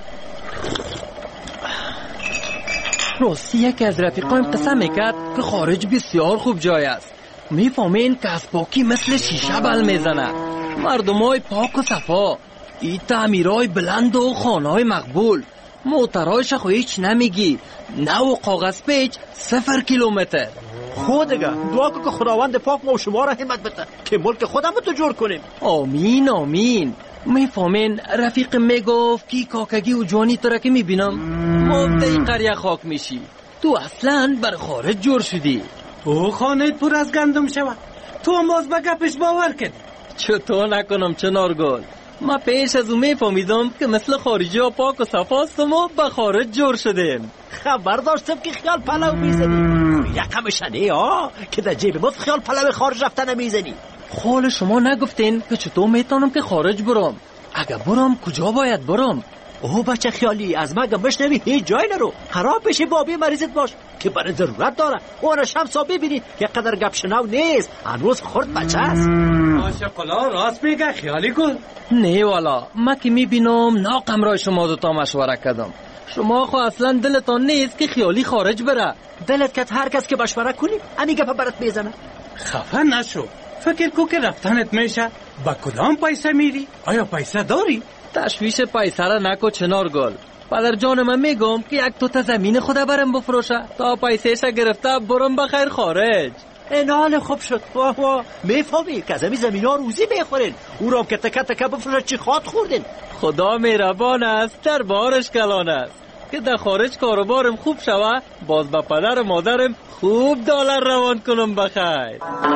راستی یکی از رفیقایم قسم میکرد که خارج بسیار خوب جای است. میفهمین که از پاکی مثل شیشه بل میزنه. مردمای پاک و صفا، ای تعمیرای بلند و خانهای مقبول. موترایش خو هیچ نمیگی، نه و کاغذ پیچ صفر کیلومتر. خود دیگه دعا کن که خداوند پاک ما و شما را همت بده که ملک خودم تو جور کنیم. آمین آمین. میفهمین رفیق میگفت که کاکگی و جوانی تو را که میبینم مفته این قریه خاک میشی. تو اصلا بر خارج جور شدی. او خانه پر از گندم شود، تو هم باز به گپش باور کردی. چطور نکنم چنارگل؟ ما پیش از اون میفهمیدم که مثل خارجی ها پاک و صفاستم و به خارج جور شدیم. خبر داشتم که خیال پلو میزنی. یکم شنه ها که در جیب مفت خیال پلو خارج رفتن میزنی. خال شما نگفتین که چطور میتونم که خارج برم؟ اگه برم کجا باید برم؟ اوه بچه خیالی، از من گمش نمی هیچ جای نرو. خراب بشی بابی مریضت باش که برای ضرورت داره. اون شمسا ببینی که قدر گپ شنو نیست، هنوز خورد بچه است. ماشاءالله راست میگه خیالی گل. نه والا، ما که میبینم ناقم رای شما دوتا مشوره کردم. شما خو اصلا دلتان نیست که خیالی خارج بره. دلت کت هر کس که مشوره کنی امی گپ برات میزنه. خفه نشو، فکر کو که رفتنت میشه با کدام پیسه میری؟ آیا پیسه داری؟ تشویش پیسه را نکو چنار گل. پدر جان من میگم که یک توت زمین خدا برم بفروشه تا پیسهش گرفته برم بخیر خارج. این حال خوب شد. واه واه میفهمی که از همین زمین ها روزی میخورین، او را که تکه تکه بفروشه چی خواد خوردین. خدا مهربان است، در بارش کلان است که در خارج کاروبارم خوب شوه، باز با پدر و مادرم خوب دلار روان کنم بخیر.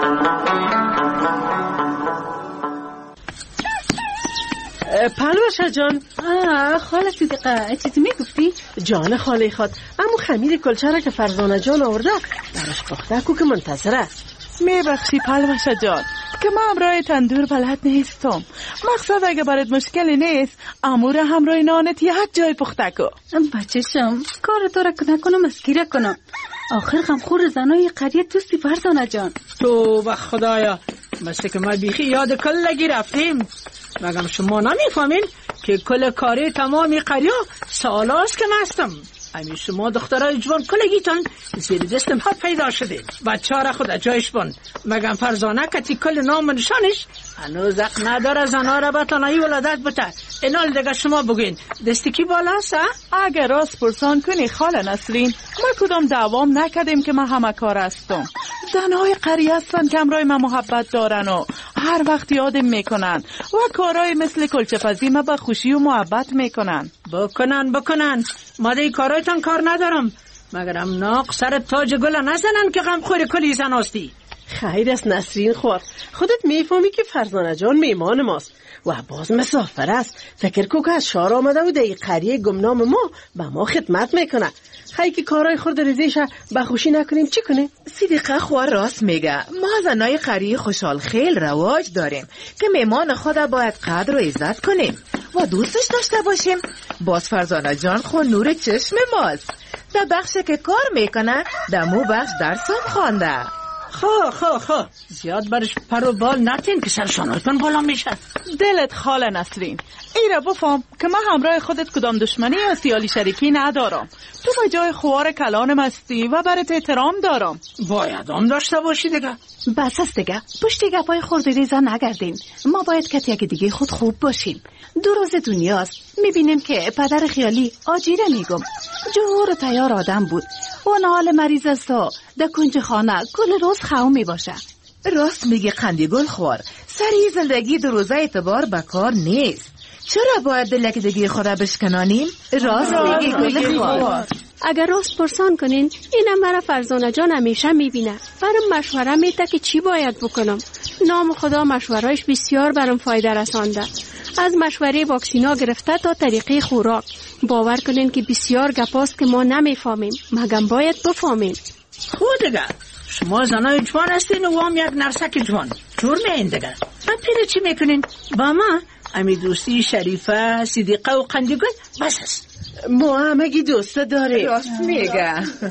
پلوشه جان. خاله صدیقه چیزی میگفتی؟ جان خاله خود امو خمیر کلچه را که فرزانه جان آورده برش پخته کو که منتظره. میبخشی پلوشه جان که من همراه تندور بلد نیستم. مقصد اگه برات مشکلی نیست امور همراه نانت یک جای پخته کو. بچه‌شم کار تو را نکنم اسکیره کنم. آخر غمخور زنای قریه توستی فرزانه جان. تو به خدایا مثل که ما بیخی یاد کلگی رفتیم. مگم شما نمیفهمین که کل کاری تمامی قریه سالاست که مستم. همین شما دخترای جوان کلگیتان زیر دستم ها پیدا شده. بچه را خود جایش بان. مگم فرزانه کتی کل نام نشانش هنوز حق نداره زنها را بتانایی ولادت بته. اینال دیگه شما بگین دستی کی بالاست؟ اگر راست پرسان کنی خاله نسرین ما کدام دوام نکدیم که ما همه کار هستم. زنهای قریه هستن که امرای ما محبت دارن و هر وقت یادم میکنن و کارهای مثل کلچه پزی ما با خوشی و محبت میکنن. بکنن بکنن ما دی کارایتان کار ندارم، مگرم ناق سر تاج گل نزنن که غم خور کلی زن هستی. خیر است نسرین خور، خودت میفهمی که فرزانه جان میمان ماست و باز مسافر است. فکر کو که از شهر آمده و در قریه گمنام ما به ما خدمت میکنه. خیلی که کارهای خورد ریزیش بخوشی نکنیم چی کنیم؟ صدیقه خواه راست میگه. ما زنای قریه خوشحال خیل رواج داریم که میمان خود باید قدر و عزت کنیم و دوستش داشته باشیم. باز فرزانه جان خو نور چشم ماست. در بخش که کار میکنه دمو بخش درسم خوانده. خو خو خو زیاد برش پر و بال نتین که سرشانایتون بالا میشه. دلت خاله نسرین ایره بفهم که من همراه خودت کدام دشمنی یا سیالی شریکی ندارم. تو به جای خوار کلانم هستی و برات احترام دارم. باید هم داشته باشی دیگه. بس است دیگه پشت گپای خورده ریزا نگردین. ما باید کتی یک دیگه خود خوب باشیم. دو روز دنیاست میبینیم که پدر خیالی آجیره میگم جور و تیار آدم بود و نال مریض است و در کنج خانه کل روز خواهم میباشه. راست میگی قندیگل خوار، سری زندگی دو روزه اعتبار بکار نیست. چرا باید دلک دیگه خدا بشکنانیم؟ راست میگی گل خوار. اگر راست پرسان کنین اینم برای فرزانه جان همیشه میبینه. برام مشوره میده که چی باید بکنم. نام خدا مشورهش بسیار برام فایده رسانده. از مشوره واکسینا گرفته تا طریقه خوراک. باور کنین که بسیار گپاست که ما نمیفهمیم، مگم باید بفهمیم. خود دیگه شما زنای جوان هستین و هم یک نرسک جوان جور میین دیگه. من پیره چی میکنین؟ با ما امی دوستی شریفه صدیقه و قندیگل بس هست. ما همگی دوست داریم. راست میگه.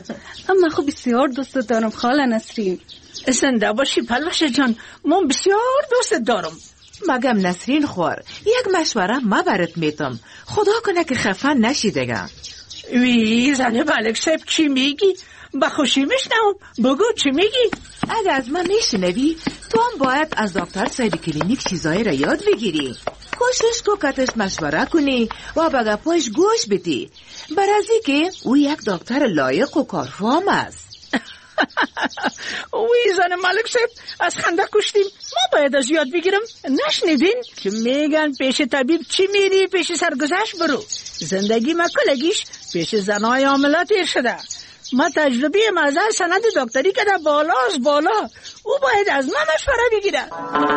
اما خب بسیار دوست دارم خاله نسرین. زنده باشی پلوشه جان، من بسیار دوست دارم. مگم نسرین خوار یک مشوره ما برات میتم، خدا کنه که خفن نشی دیگه. وی زنه ملک صاحب چی میگی؟ بخوشی میشنم، بگو چی میگی؟ اگه از من میشنوی تو هم باید از دکتر صاحب کلینیک چیزایی را یاد بگیری. کوشش کو کتش مشوره کنی و به گپاش گوش بدی. برازی که او یک دکتر لایق و کارفرما است. وی زن ملک صاحب از خنده کشتیم. ما باید از یاد بگیرم. نشنیدین که میگن پیش طبیب چی میری پیش سرگذشت برو. زندگی ما کلگیش پیش زنای عاملات تیر شده. ما تجربه مزار سند دکتری که در بالاست بالا. او باید از ما مشوره بگیره.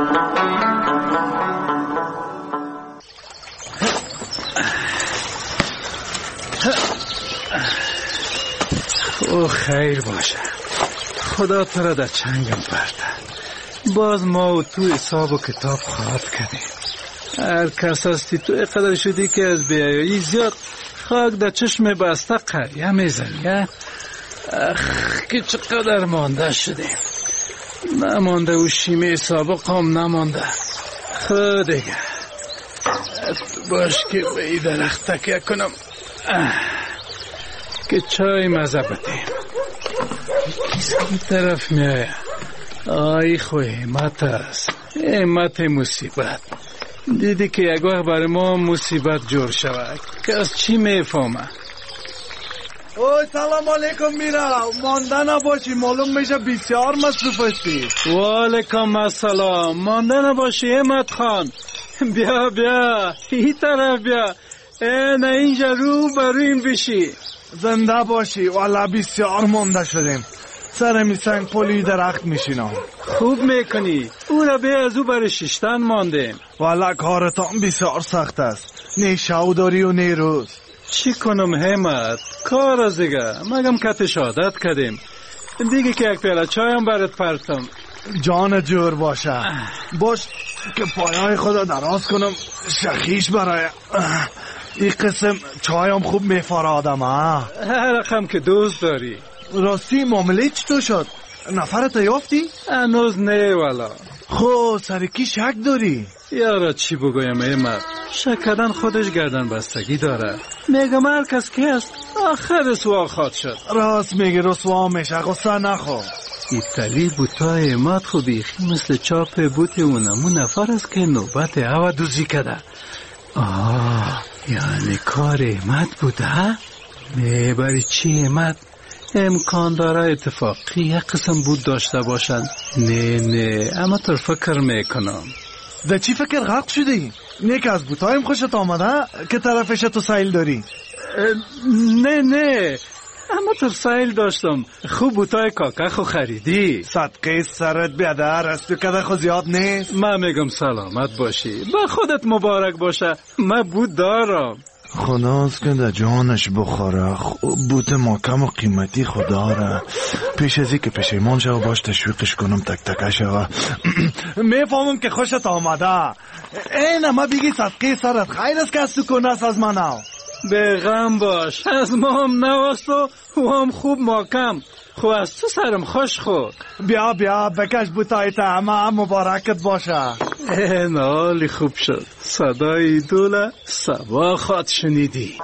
او خیر باشه، خدا تو را در چنگم برده. باز ما و تو حساب و کتاب خواهد کردیم. هر کس هستی تو اقدر شدی که از بیایی زیاد خاک در چشم بسته قریه میزنی. اخ که چقدر مانده شدیم، نمانده و شیمه سابق هم نمانده. خود دیگه باش که به ای درخت تکیه کنم که چای مزه بدیم. این طرف میایه. آی خوی همت است، همت مصیبت. دیدی که یک وقت برای ما مصیبت جور شود که از چی میفهمه. اوه سلام علیکم میرا، مانده نباشی، معلوم میشه بسیار مصروف هستی. و علیکم السلام. مانده نباشی احمد خان. بیا بیا این طرف بیا. نه اینجا رو برویم بشی. زنده باشی، والا بسیار مانده شدیم. سرمی سنگ پلی درخت میشینم. خوب میکنی. او را به از او برای ششتن ماندیم. والا کارتان بسیار سخت است، نه شو داری و نه روز. چی کنم همت؟ کار از دیگه مگم کتش عادت کردیم دیگه که یک پیاله چایم برات پرتم. جان جور باشه. باش که پایهای خدا دراز کنم شخیش برای این قسم چایم خوب میفاره آدم. هر رقم که دوست داری. راستی معامله چطور شد؟ نفرت یافتی؟ هنوز نه والا. خب سرکی شک داری؟ یارا چی بگویم احمد، شک کردن خودش گردن بستگی داره. میگم هر کس که است آخر رسوا خواهد شد. راست میگه، رسوا میشه، غصه نخور. ایتالی بوتای احمد خو بیخی مثل چاپ بوت اونمون نفر است که نوبت هوا دوزی کده. آه یعنی کار احمد بوده؟ نه برای چی احمد؟ امکان داره اتفاقی یک قسم بود داشته باشن. نه نه اما تر فکر میکنم. ده چی فکر غرق شدی؟ نه که از بوتایم خوشت آمده که طرفش تو سایل داری؟ نه نه اما تر سایل داشتم. خوب بوتای کاکا خو خریدی؟ صدقه سرت بیادر است، کده خو زیاد نیست. من میگم سلامت باشی، با خودت مبارک باشه. من بود دارم. خداست که در جانش بخوره. بوت محکم و قیمتی خدا را پیش ازی که پشیمان شو باش تشویقش کنم تک تکش شو. میفهمم که خوشت آمده. این ما بگی صدقه سرت خیر است که از سکونه است از من او. به غم باش، از ما هم نواست و هم خوب محکم. خو از تو سرم خوش خود. بیا بیا بکش بوتای همه مبارکت باشه. این حالی خوب شد. صدای دوله سبا خواد شنیدی.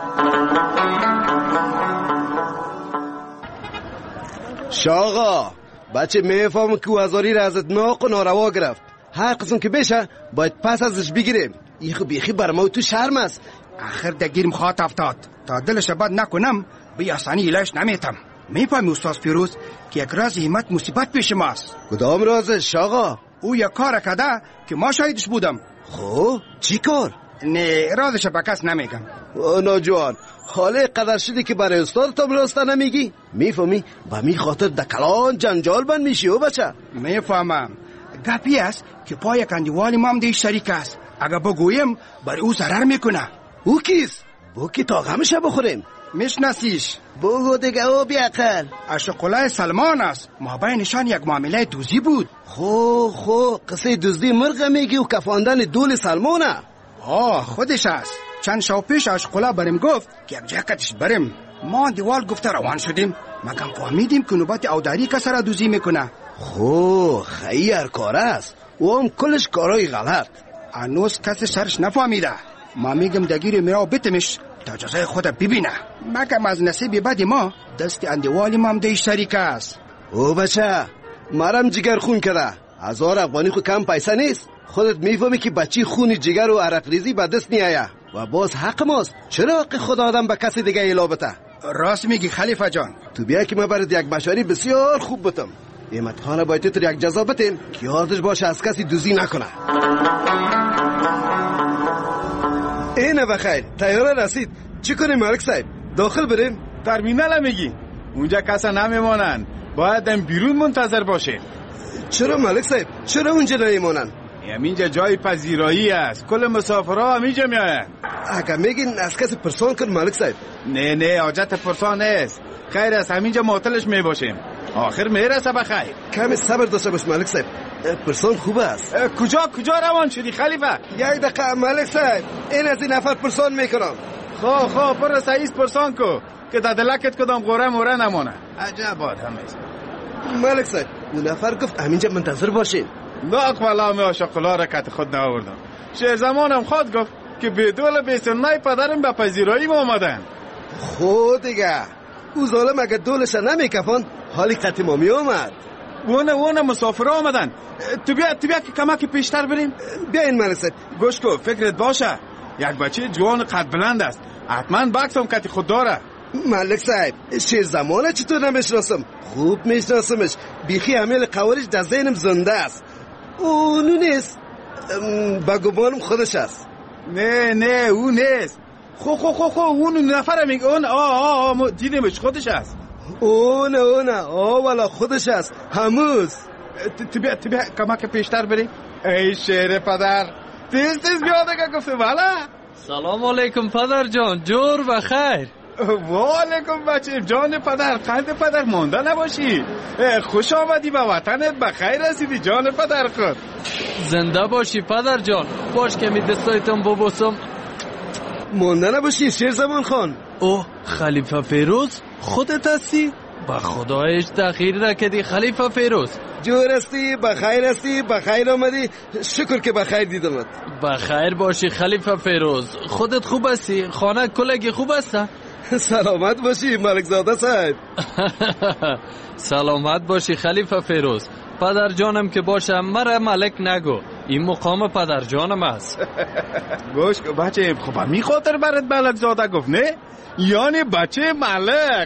شاغا بچه میفهم که وزاری را ازت ناق و ناروا گرفت. هر قسم که بشه باید پس ازش بگیریم. این خو بیخی بر ما تو شرم است. آخر دگیرم خواهد افتاد. تا دلش بد نکنم به آسانی ایلش نمیتم. میفهمی استاد پیروز که یک راز همت مصیبت پیش ماست. کدام رازش آقا؟ او یک کار کرده که ما شاهدش بودم. خب چی کار؟ نه رازش به کس نمیگم. ناجوان حاله قدر شدی که برای استاد تو راسته نمیگی؟ میفهمی با می خاطر دکلان جنجال بند میشی و بچه. میفهمم. گپی است که پای کندیوالی ما هم دیش شریک است. اگه بگویم برای او ضرر میکنه. او کیست؟ بو که تا غمشه بخوریم. میشناسیش؟ بگو دیگه او بیاقل. اشقلای سلمان است. ما بینشان یک معامله دوزی بود. خو خو قصه دزدی مرغ میگی و کفاندن دول سلمانه؟ آه خودش است. چند شو پیش اشقلا بریم گفت که یک جاکتش بریم. ما دیوال گفته روان شدیم. مگم فهمیدیم که نوبت اوداری کس را دوزی میکنه. خو خیر کار است. و هم کلش کارای غلط. هنوز کسی سرش نفهمیده. ما میگم دگیر میرا بتمش تا جزای خود ببینه. مگم از نصیب بدی ما دست اندوالی ما هم دیش شریک است. او بچه مرم جگر خون کرده. هزار افغانی خود کم پیسه نیست. خودت میفهمی که بچی خونی جگر و عرق ریزی به دست نیایه و باز حق ماست. چرا حق خود آدم به کسی دیگه ایلا بته؟ راست میگی خلیفه جان. تو بیا که ما برات یک مشوری بسیار خوب بتم. احمد خان باید تو یک جزا بتیم که یادش باشه از کسی دوزی نکنه. اینه بخیر تیاره رسید. چی کنیم مالک صاحب؟ داخل بریم؟ ترمینال میگی؟ اونجا کسا نمیمانن، باید هم بیرون منتظر باشه. چرا مالک صاحب؟ چرا اونجا نمیمانن؟ همینجا جای پذیرایی است. کل مسافرها همینجا میاین. اگه میگین از کسی پرسان کن مالک صاحب. نه نه حاجت پرسان نیست. خیر است همینجا معطلش میباشیم. آخر میرسه بخیر. کمی صبر داشته باش مالک صاحب. پرسان خوب است. کجا کجا روان شدی خلیفه؟ یک دقیقه مالک صاحب. این از این نفر پرسان میکنم. خب خب پر سعیس پرسان کو که تا دلکت کدام غوره موره نمونه. عجب آدم است. مالک صاحب اون نفر گفت همینجا منتظر باشین. لاک والا می عاشقلا را کت خود نآوردم. شیر زمانم خود گفت که بدول بیسنای پدرم به پذیرایی ما آمدن. خود دیگه او ظالم اگه دولش نمیکفان حالی قطع ما می آمد. وونه وونه مسافر آمدن. تو بیا تو بیا که کمک پیشتر بریم. بیاین مرسد. گوش کو، فکرت باشه یک بچه جوان قد بلند است، حتما بکسم کتی خود داره. ملک صاحب شیر زمانه چطور نمیشناسم؟ خوب میشناسمش، بیخی عمل قوارش در ذهنم زنده است. اونو نیست، با گمانم خودش است. نه نه اون نیست. خو خو خو خو اون نفر میگه اون آه آه آه دیدمش خودش است. اون اون آه والا خودش است هموز. تو بیا تو بیا کمک پیشتر بریم. ای شیر پدر تیز تیز بیا دیگه گفته والا. سلام علیکم پدر جان، جور و خیر. و علیکم بچه جان پدر، قلب پدر مانده نباشی. خوش آمدی به وطنت، به خیر رسیدی جان پدر خود. زنده باشی پدر جان، باش که می دستایتم ببوسم. مانده نباشی شیر زمان خان. اوه خلیفه فیروز خودت هستی؟ با خدایش تأخیر نکردی خلیفه فیروز. جور هستی، بخیر هستی، بخیر آمدی، شکر که بخیر دیدمت. بخیر باشی خلیفه فیروز، خودت خوب هستی؟ خانه کلگی خوب هسته؟ سلامت باشی ملک زاده صاحب. سلامت باشی خلیفه فیروز. پدر جانم که باشه مرا ملک نگو، این مقام پدر جانم است. گوش بچه خب می خاطر برات ملک زاده گفت نه؟ یعنی بچه ملک.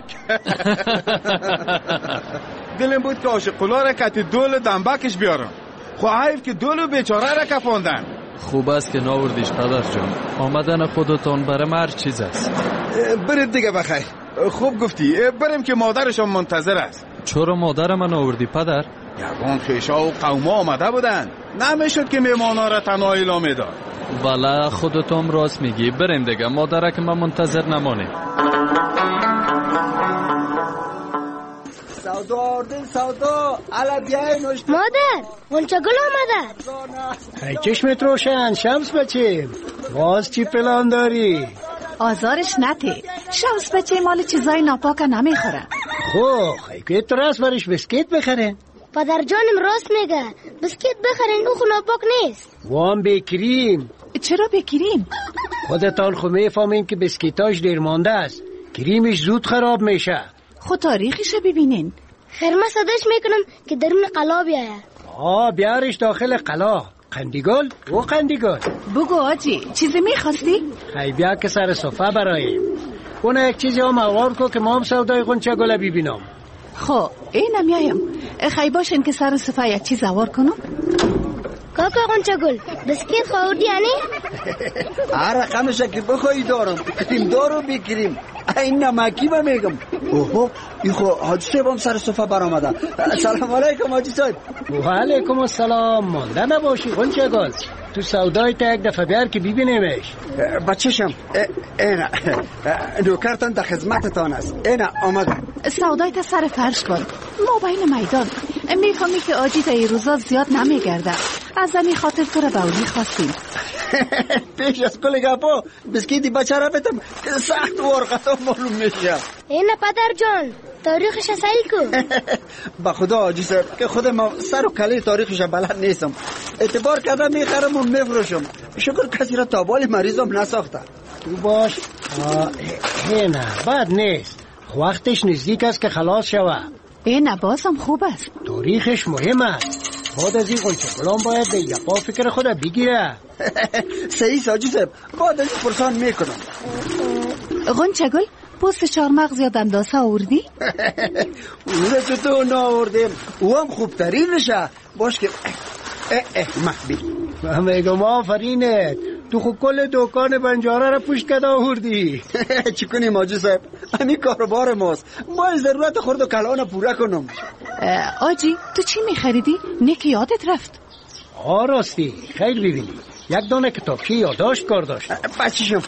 دلم بود که عاشقولا را کتی دول دنبکش بیارم، خب حیف که دولو بیچاره را کفاندن. خوب است که ناوردیش پدر جان، آمدن خودتان برام هر چیز است. برید دیگه بخیر. خوب گفتی، بریم که مادرشان منتظر است. چرا مادر من آوردی پدر؟ یگان خیشا و قوما آمده بودن، نمیشد که میمانا را تنها ایلا میداد. بله خودتون راست میگی، بریم دیگه، مادره که من منتظر نمانیم. سودا آردن سودا علا بیای نوشت. مادر غنچه گل آمده. ای چشمت روشن شمس بچه، باز چی پلان داری؟ آزارش نته، شمس بچه مال چیزای ناپاک نمیخوره. خب خیلی تو راست برش بسکیت بخره. پدر جانم راست میگه، بسکیت بخرین او خو ناپاک نیست. وام بکریم. چرا بکریم؟ خودتان خو میفهمین که بسکیتاش دیر مانده است، کریمش زود خراب میشه. خود تاریخش ببینین. خیر من صداش میکنم که درون قلا بیایه. آه بیارش داخل قلا. قندیگل و قندیگل. بگو آجی چیزی میخواستی؟ خیلی بیا که سر صفحه براییم. اونه یک چیزی هم اوار کو که ما هم سودای غنچه گل ببینم. خب اینم میایم، خیلی باشین که سر صفحه یک چیز اوار کنم. کاکا غنچه گل بسکیت خوردی یعنی؟ هر رقمشه که بخوایی دارم، کریم دارو بکریم. این نمکی با میگم. اوه این خو حاجی صاحب هم سر صفحه برآمدن. سلام علیکم حاجی صاحب. و علیکم السلام. مانده نباشی غنچه گل، تو سودای تا یک دفعه بیار که ببینیمش. بچه‌شم اینا نوکرتان در خدمتتان است. اینا آمدم. سودای تا سر فرش کن، ما بین میدان. میفهمی که آجی تا این روزا زیاد نمیگرده، از همین خاطر تو را باوری خواستیم. پیش از کل گپا بسکیتی بچه را بتم سخت ورقتا معلوم میشه. اینه پدر جان تاریخش سعی کن. با خدا حاجی صاحب که خود ما سر و کله تاریخش بلد نیستم، اعتبار کردم میخرم و میفروشم. شکر کسی را تابال مریضم نساخته. تو باش. اینه بد نیست، وقتش نزدیک است که خلاص شوه. اینه بازم خوب است، تاریخش مهم است. خود از این غنچه گلان باید به یپا فکر خود بگیره. صحیح حاجی صاحب، بعد از پرسان میکنم. غنچه گل پوست چارمغز یا دنداسه آوردی؟ اون را چطور ناوردیم، او هم خوبترینشه. باش که اه اه محبی من میگم آفرینت، تو خود کل دکان بنجاره را پشت کده آوردی. چی کنیم حاجی صاحب، همین کاروبار ماست، ما ضرورت خورد و کلان پورا کنم. آجی تو چی میخریدی؟ نیکی یادت رفت؟ آه راستی خیلی ببینی، یک دانه کتابچه یادداشت کار داشت. بچه‌شم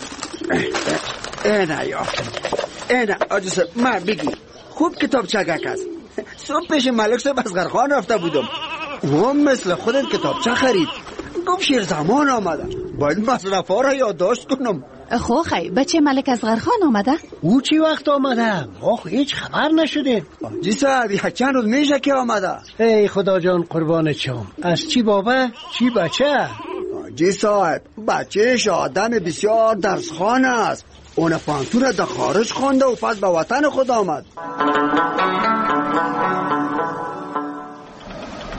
اینا یافتم. اینا حاجی صاحب من بگی خوب کتابچه گک است. صبح پیش ملک صاحب از غرخان رفته بودم، او مثل خودت کتابچه خرید. گفت شیر زمان آمده، باید مصرفا را یادداشت کنم. خو خی بچه ملک از غرخان آمده؟ او چی وقت آمده؟ ما هیچ خبر نشده. جی صاحب یک چند روز میشه که آمده. ای خدا جان قربان چم، از چی بابا چی بچه؟ جی صاحب بچهش آدم بسیار درسخوان است، اون پانتون در خارج خونده و پس به وطن خود آمد.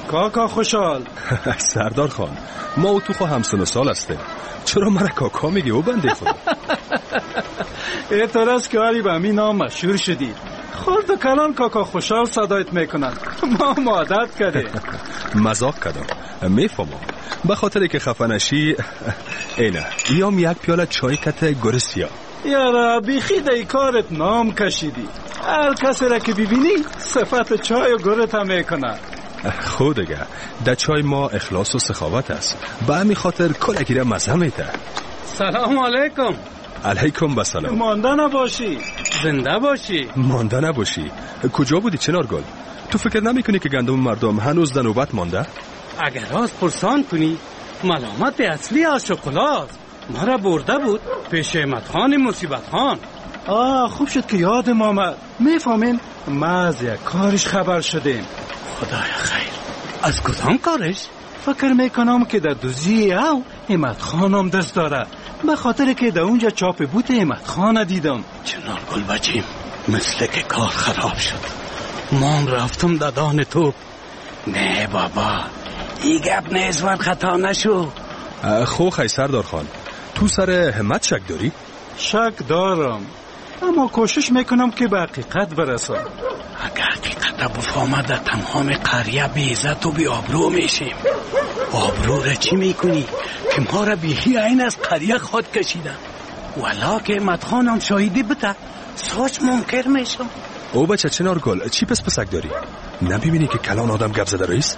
کاکا خوشحال. سردار خان، ما و تو خو همسن و سال هستیم، چرا مرا کاکا میگی او بنده خدا؟ اعتراض که آری به همین نام مشهور شدی، خورد و کلان کاکا خوشحال صدایت میکنن، ما مادت کردیم. مزاق کردم، میفهمم. به خاطر که خفنشی اینه یام یک پیاله چای کت گرسیا. یارا بیخی دی کارت نام کشیدی، هر کسی را که ببینی صفت چای و گرت هم میکنه. خود دیگه در چای ما اخلاص و سخاوت است، به همین خاطر کلکی را مزه میده. سلام علیکم. علیکم بسلام. مانده نباشی. زنده باشی. مانده نباشی. کجا بودی چنارگل؟ تو فکر نمی کنی که گندم مردم هنوز در نوبت مانده؟ اگر راست پرسان کنی ملامت اصلی از شکلات ما را برده بود پیش احمد خان مصیبت خان. آه خوب شد که یادم آمد. میفهمین ما از یک کارش خبر شدیم. خدای خیر. از کدام کارش؟ فکر میکنم که در دوزی او احمد خانم دست داره، به خاطر که در اونجا چاپ بوت احمد خان دیدم. چنان گل بچیم مثل که کار خراب شد. من رفتم دادان تو. نه بابا ای گپ نیست، من خطا نشو. خو خی سردار خان، تو سر همت شک داری؟ شک دارم، اما کوشش میکنم که به حقیقت برسم. اگر حقیقت بفهمد در تمام قریه بی عزت و بی آبرو میشیم. آبرو را چی میکنی که ما را بیهی این از قریه خود کشیدن، ولا که احمد خانم شاهدی بده ساچ منکر میشم. او بچه چنارگل چی پس پسک داری؟ نمیبینی که کلان آدم گپ زده رئیس؟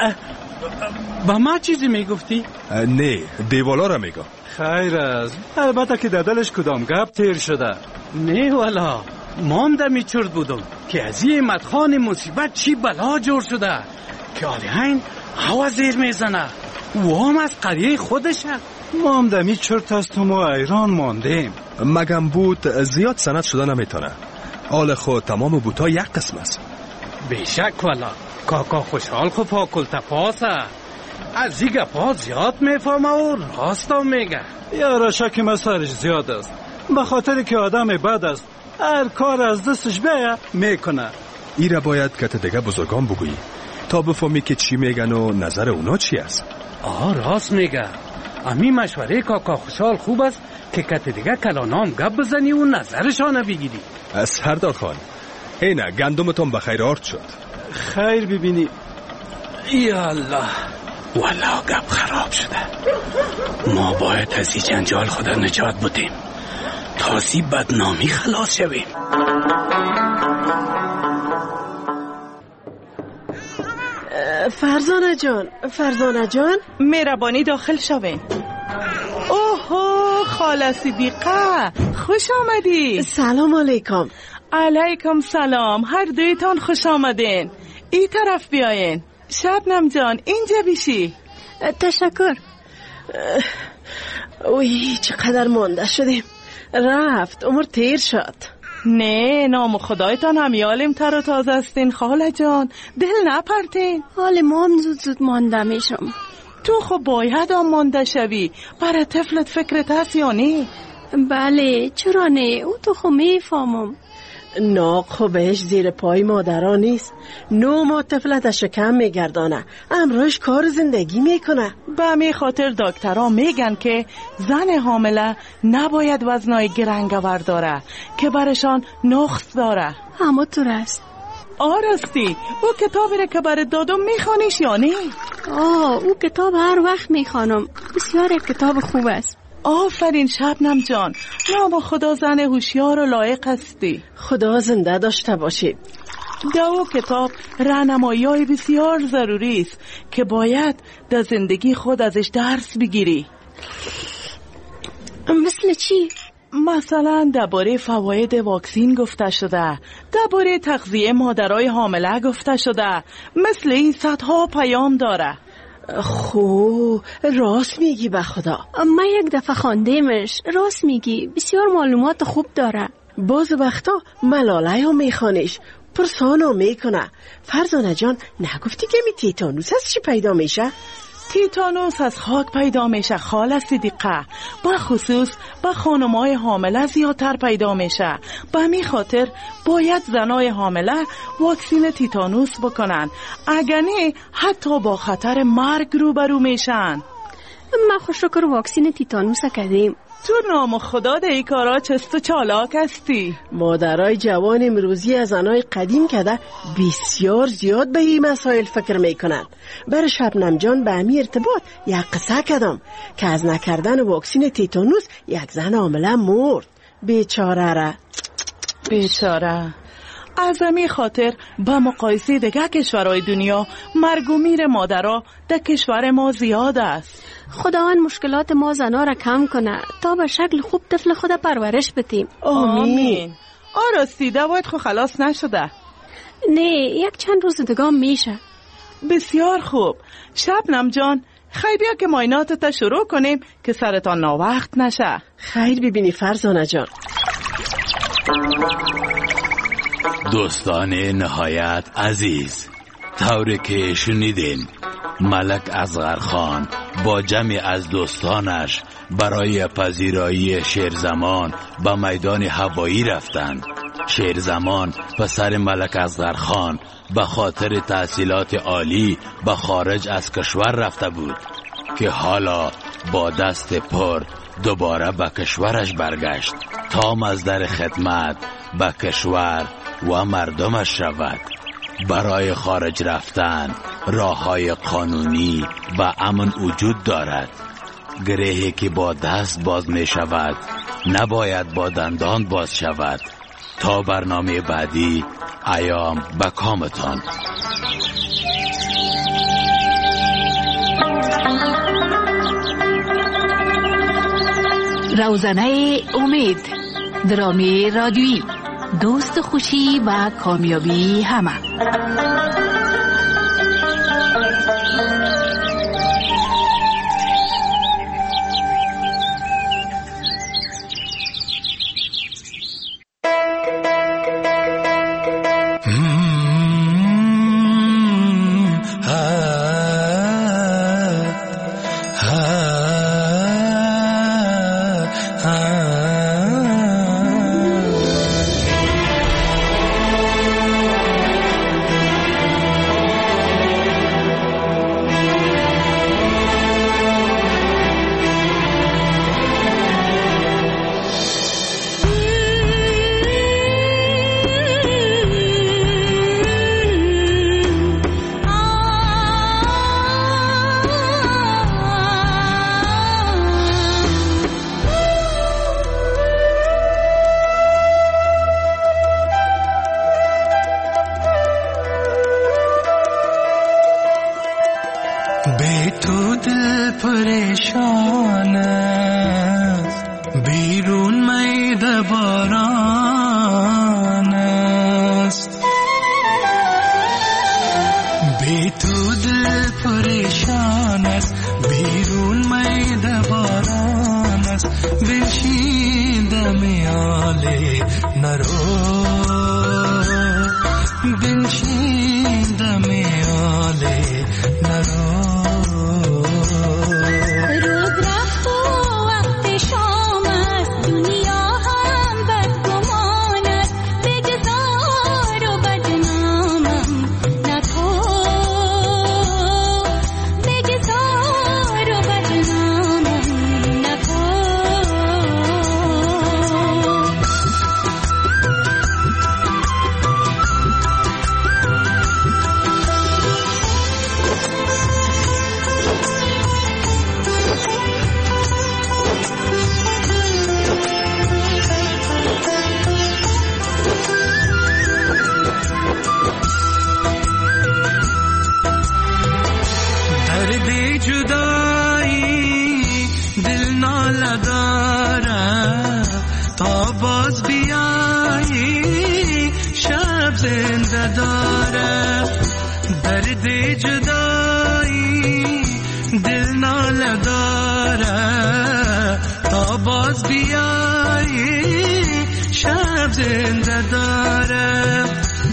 با ما چیزی میگفتی؟ نه دیوالا را میگم. خیر است، البته که در دلش کدام گپ تیر شده. نه والا مام در میچرد بودم که از این احمد خان مصیبت چی بلا جور شده که آلیهین هوا زیر میزنه و هم از قریه خودشه. ما هم در میچرد هستم و ایران ماندیم. مگم بود زیاد سند شده نمیتونه، آل خود تمام بوتا یک قسم است. بیشک والا کاکا خوشحال خو پاکل تپاسه، از این گپا زیاد میفهمه و راستم میگه. یارا شکم از سرش زیاد است، به خاطر که آدم بد است، هر کار از دستش بیا میکنه. ایره باید که دیگه بزرگان بگویی تا بفهمی که چی میگن و نظر اونا چی است. آه راست میگه، امی مشوره کاکا خوشحال خوب است که کت دیگه کلانام گپ بزنی و نظرشان بگیری. سردار خان اینه گندمتون بخیر آرد شد. خیر ببینی. یا الله والا گپ خراب شده. ما باید از این جنجال خدا نجات بدیم تا از این بدنامی خلاص شویم. فرزانه جان، فرزانه جان، مهربانی داخل شوین. اوه خاله صدیقه خوش آمدی. سلام علیکم. علیکم سلام، هر دویتان خوش آمدین. این طرف بیاین. شبنم جان اینجا بیشی. تشکر. اوی چقدر مانده شدیم، رفت عمر تیر شد. نه نام خدایتان همیالیم تر و تازه استین خاله جان، دل نپرتین. حال ما هم زود زود مانده میشم. تو خب باید هم مانده شوی، برای طفلت فکرت هست یا نه؟ بله چرا نه، او تو خب میفهمم. ناق خوبش زیر پای مادران نیست، نو ما طفلت شکم میگردانه، امروز کار زندگی میکنه. به می خاطر دکترها میگن که زن حامله نباید وزنای گرنگور داره که برشان نقص داره. اما تو راست. آراستی او کتابی را که برات دادم میخوانیش یا نه؟ آه او کتاب هر وقت میخوانم، بسیار کتاب خوب است. آفرین شبنم جان، نام خدا زن هوشیار و لایق هستی. خدا زنده داشته باشید. دو کتاب راهنمایی بسیار ضروری است که باید در زندگی خود ازش درس بگیری. مثل چی؟ مثلا درباره فواید واکسین گفته شده، درباره تغذیه مادرای حامله گفته شده، مثل این صدها پیام داره. خو راست میگی به خدا. من یک دفعه خواندمش، راست میگی، بسیار معلومات خوب داره. باز وقتا ملاله ها میخوانش، پرسانو میکنه. فرزانه جان نگفتی که می تیتانوس از چی پیدا میشه؟ تیتانوس از خاک پیدا میشه خاله صدیقه، با خصوص با خانمای حامله زیادتر پیدا میشه. به می خاطر باید زنای حامله واکسین تیتانوس بکنن، اگر نه حتی با خطر مرگ روبرو میشن. ما خوش شکر واکسین تیتانوس کردیم. تو نام خدا ده ای کارا چست و چالاک هستی. مادرای جوان امروزی از زنای قدیم کده بسیار زیاد به این مسائل فکر میکنن. بر شبنم جان به امی ارتباط یک قصه کدم که از نکردن واکسین تیتانوس یک زن حامله مرد. بیچاره را بیچاره. از امی خاطر به مقایسه دیگه کشورهای دنیا مرگ و میر مادرها در کشور ما زیاد است. خداوند مشکلات ما زنا را کم کنه تا به شکل خوب طفل خود پرورش بدیم. آمین. آراستی دوایت خو خلاص نشده؟ نه، یک چند روز دیگه میشه. بسیار خوب. شبنم جان خیلی بیا که معاینات تا شروع کنیم که سرتان ناوقت نشه. خیر ببینی فرزانه جان. دوستان نهایت عزیز، طوری که شنیدین ملک اصغر خان با جمع از دوستانش برای پذیرایی شیرزمان به میدان هوایی رفتند. شیرزمان پسر ملک اصغر خان به خاطر تحصیلات عالی به خارج از کشور رفته بود که حالا با دست پر دوباره به کشورش برگشت تا مصدر خدمت به کشور و مردمش شود. برای خارج رفتن راه‌های قانونی و امن وجود دارد. گرهی که با دست باز می شود نباید با دندان باز شود. تا برنامه بعدی، ایام به کامتان. روزنه امید، درامی رادیویی، دوست خوشی و کامیابی همه.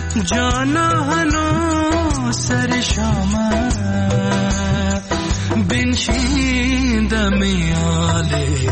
جانا هنو سر شامه میاله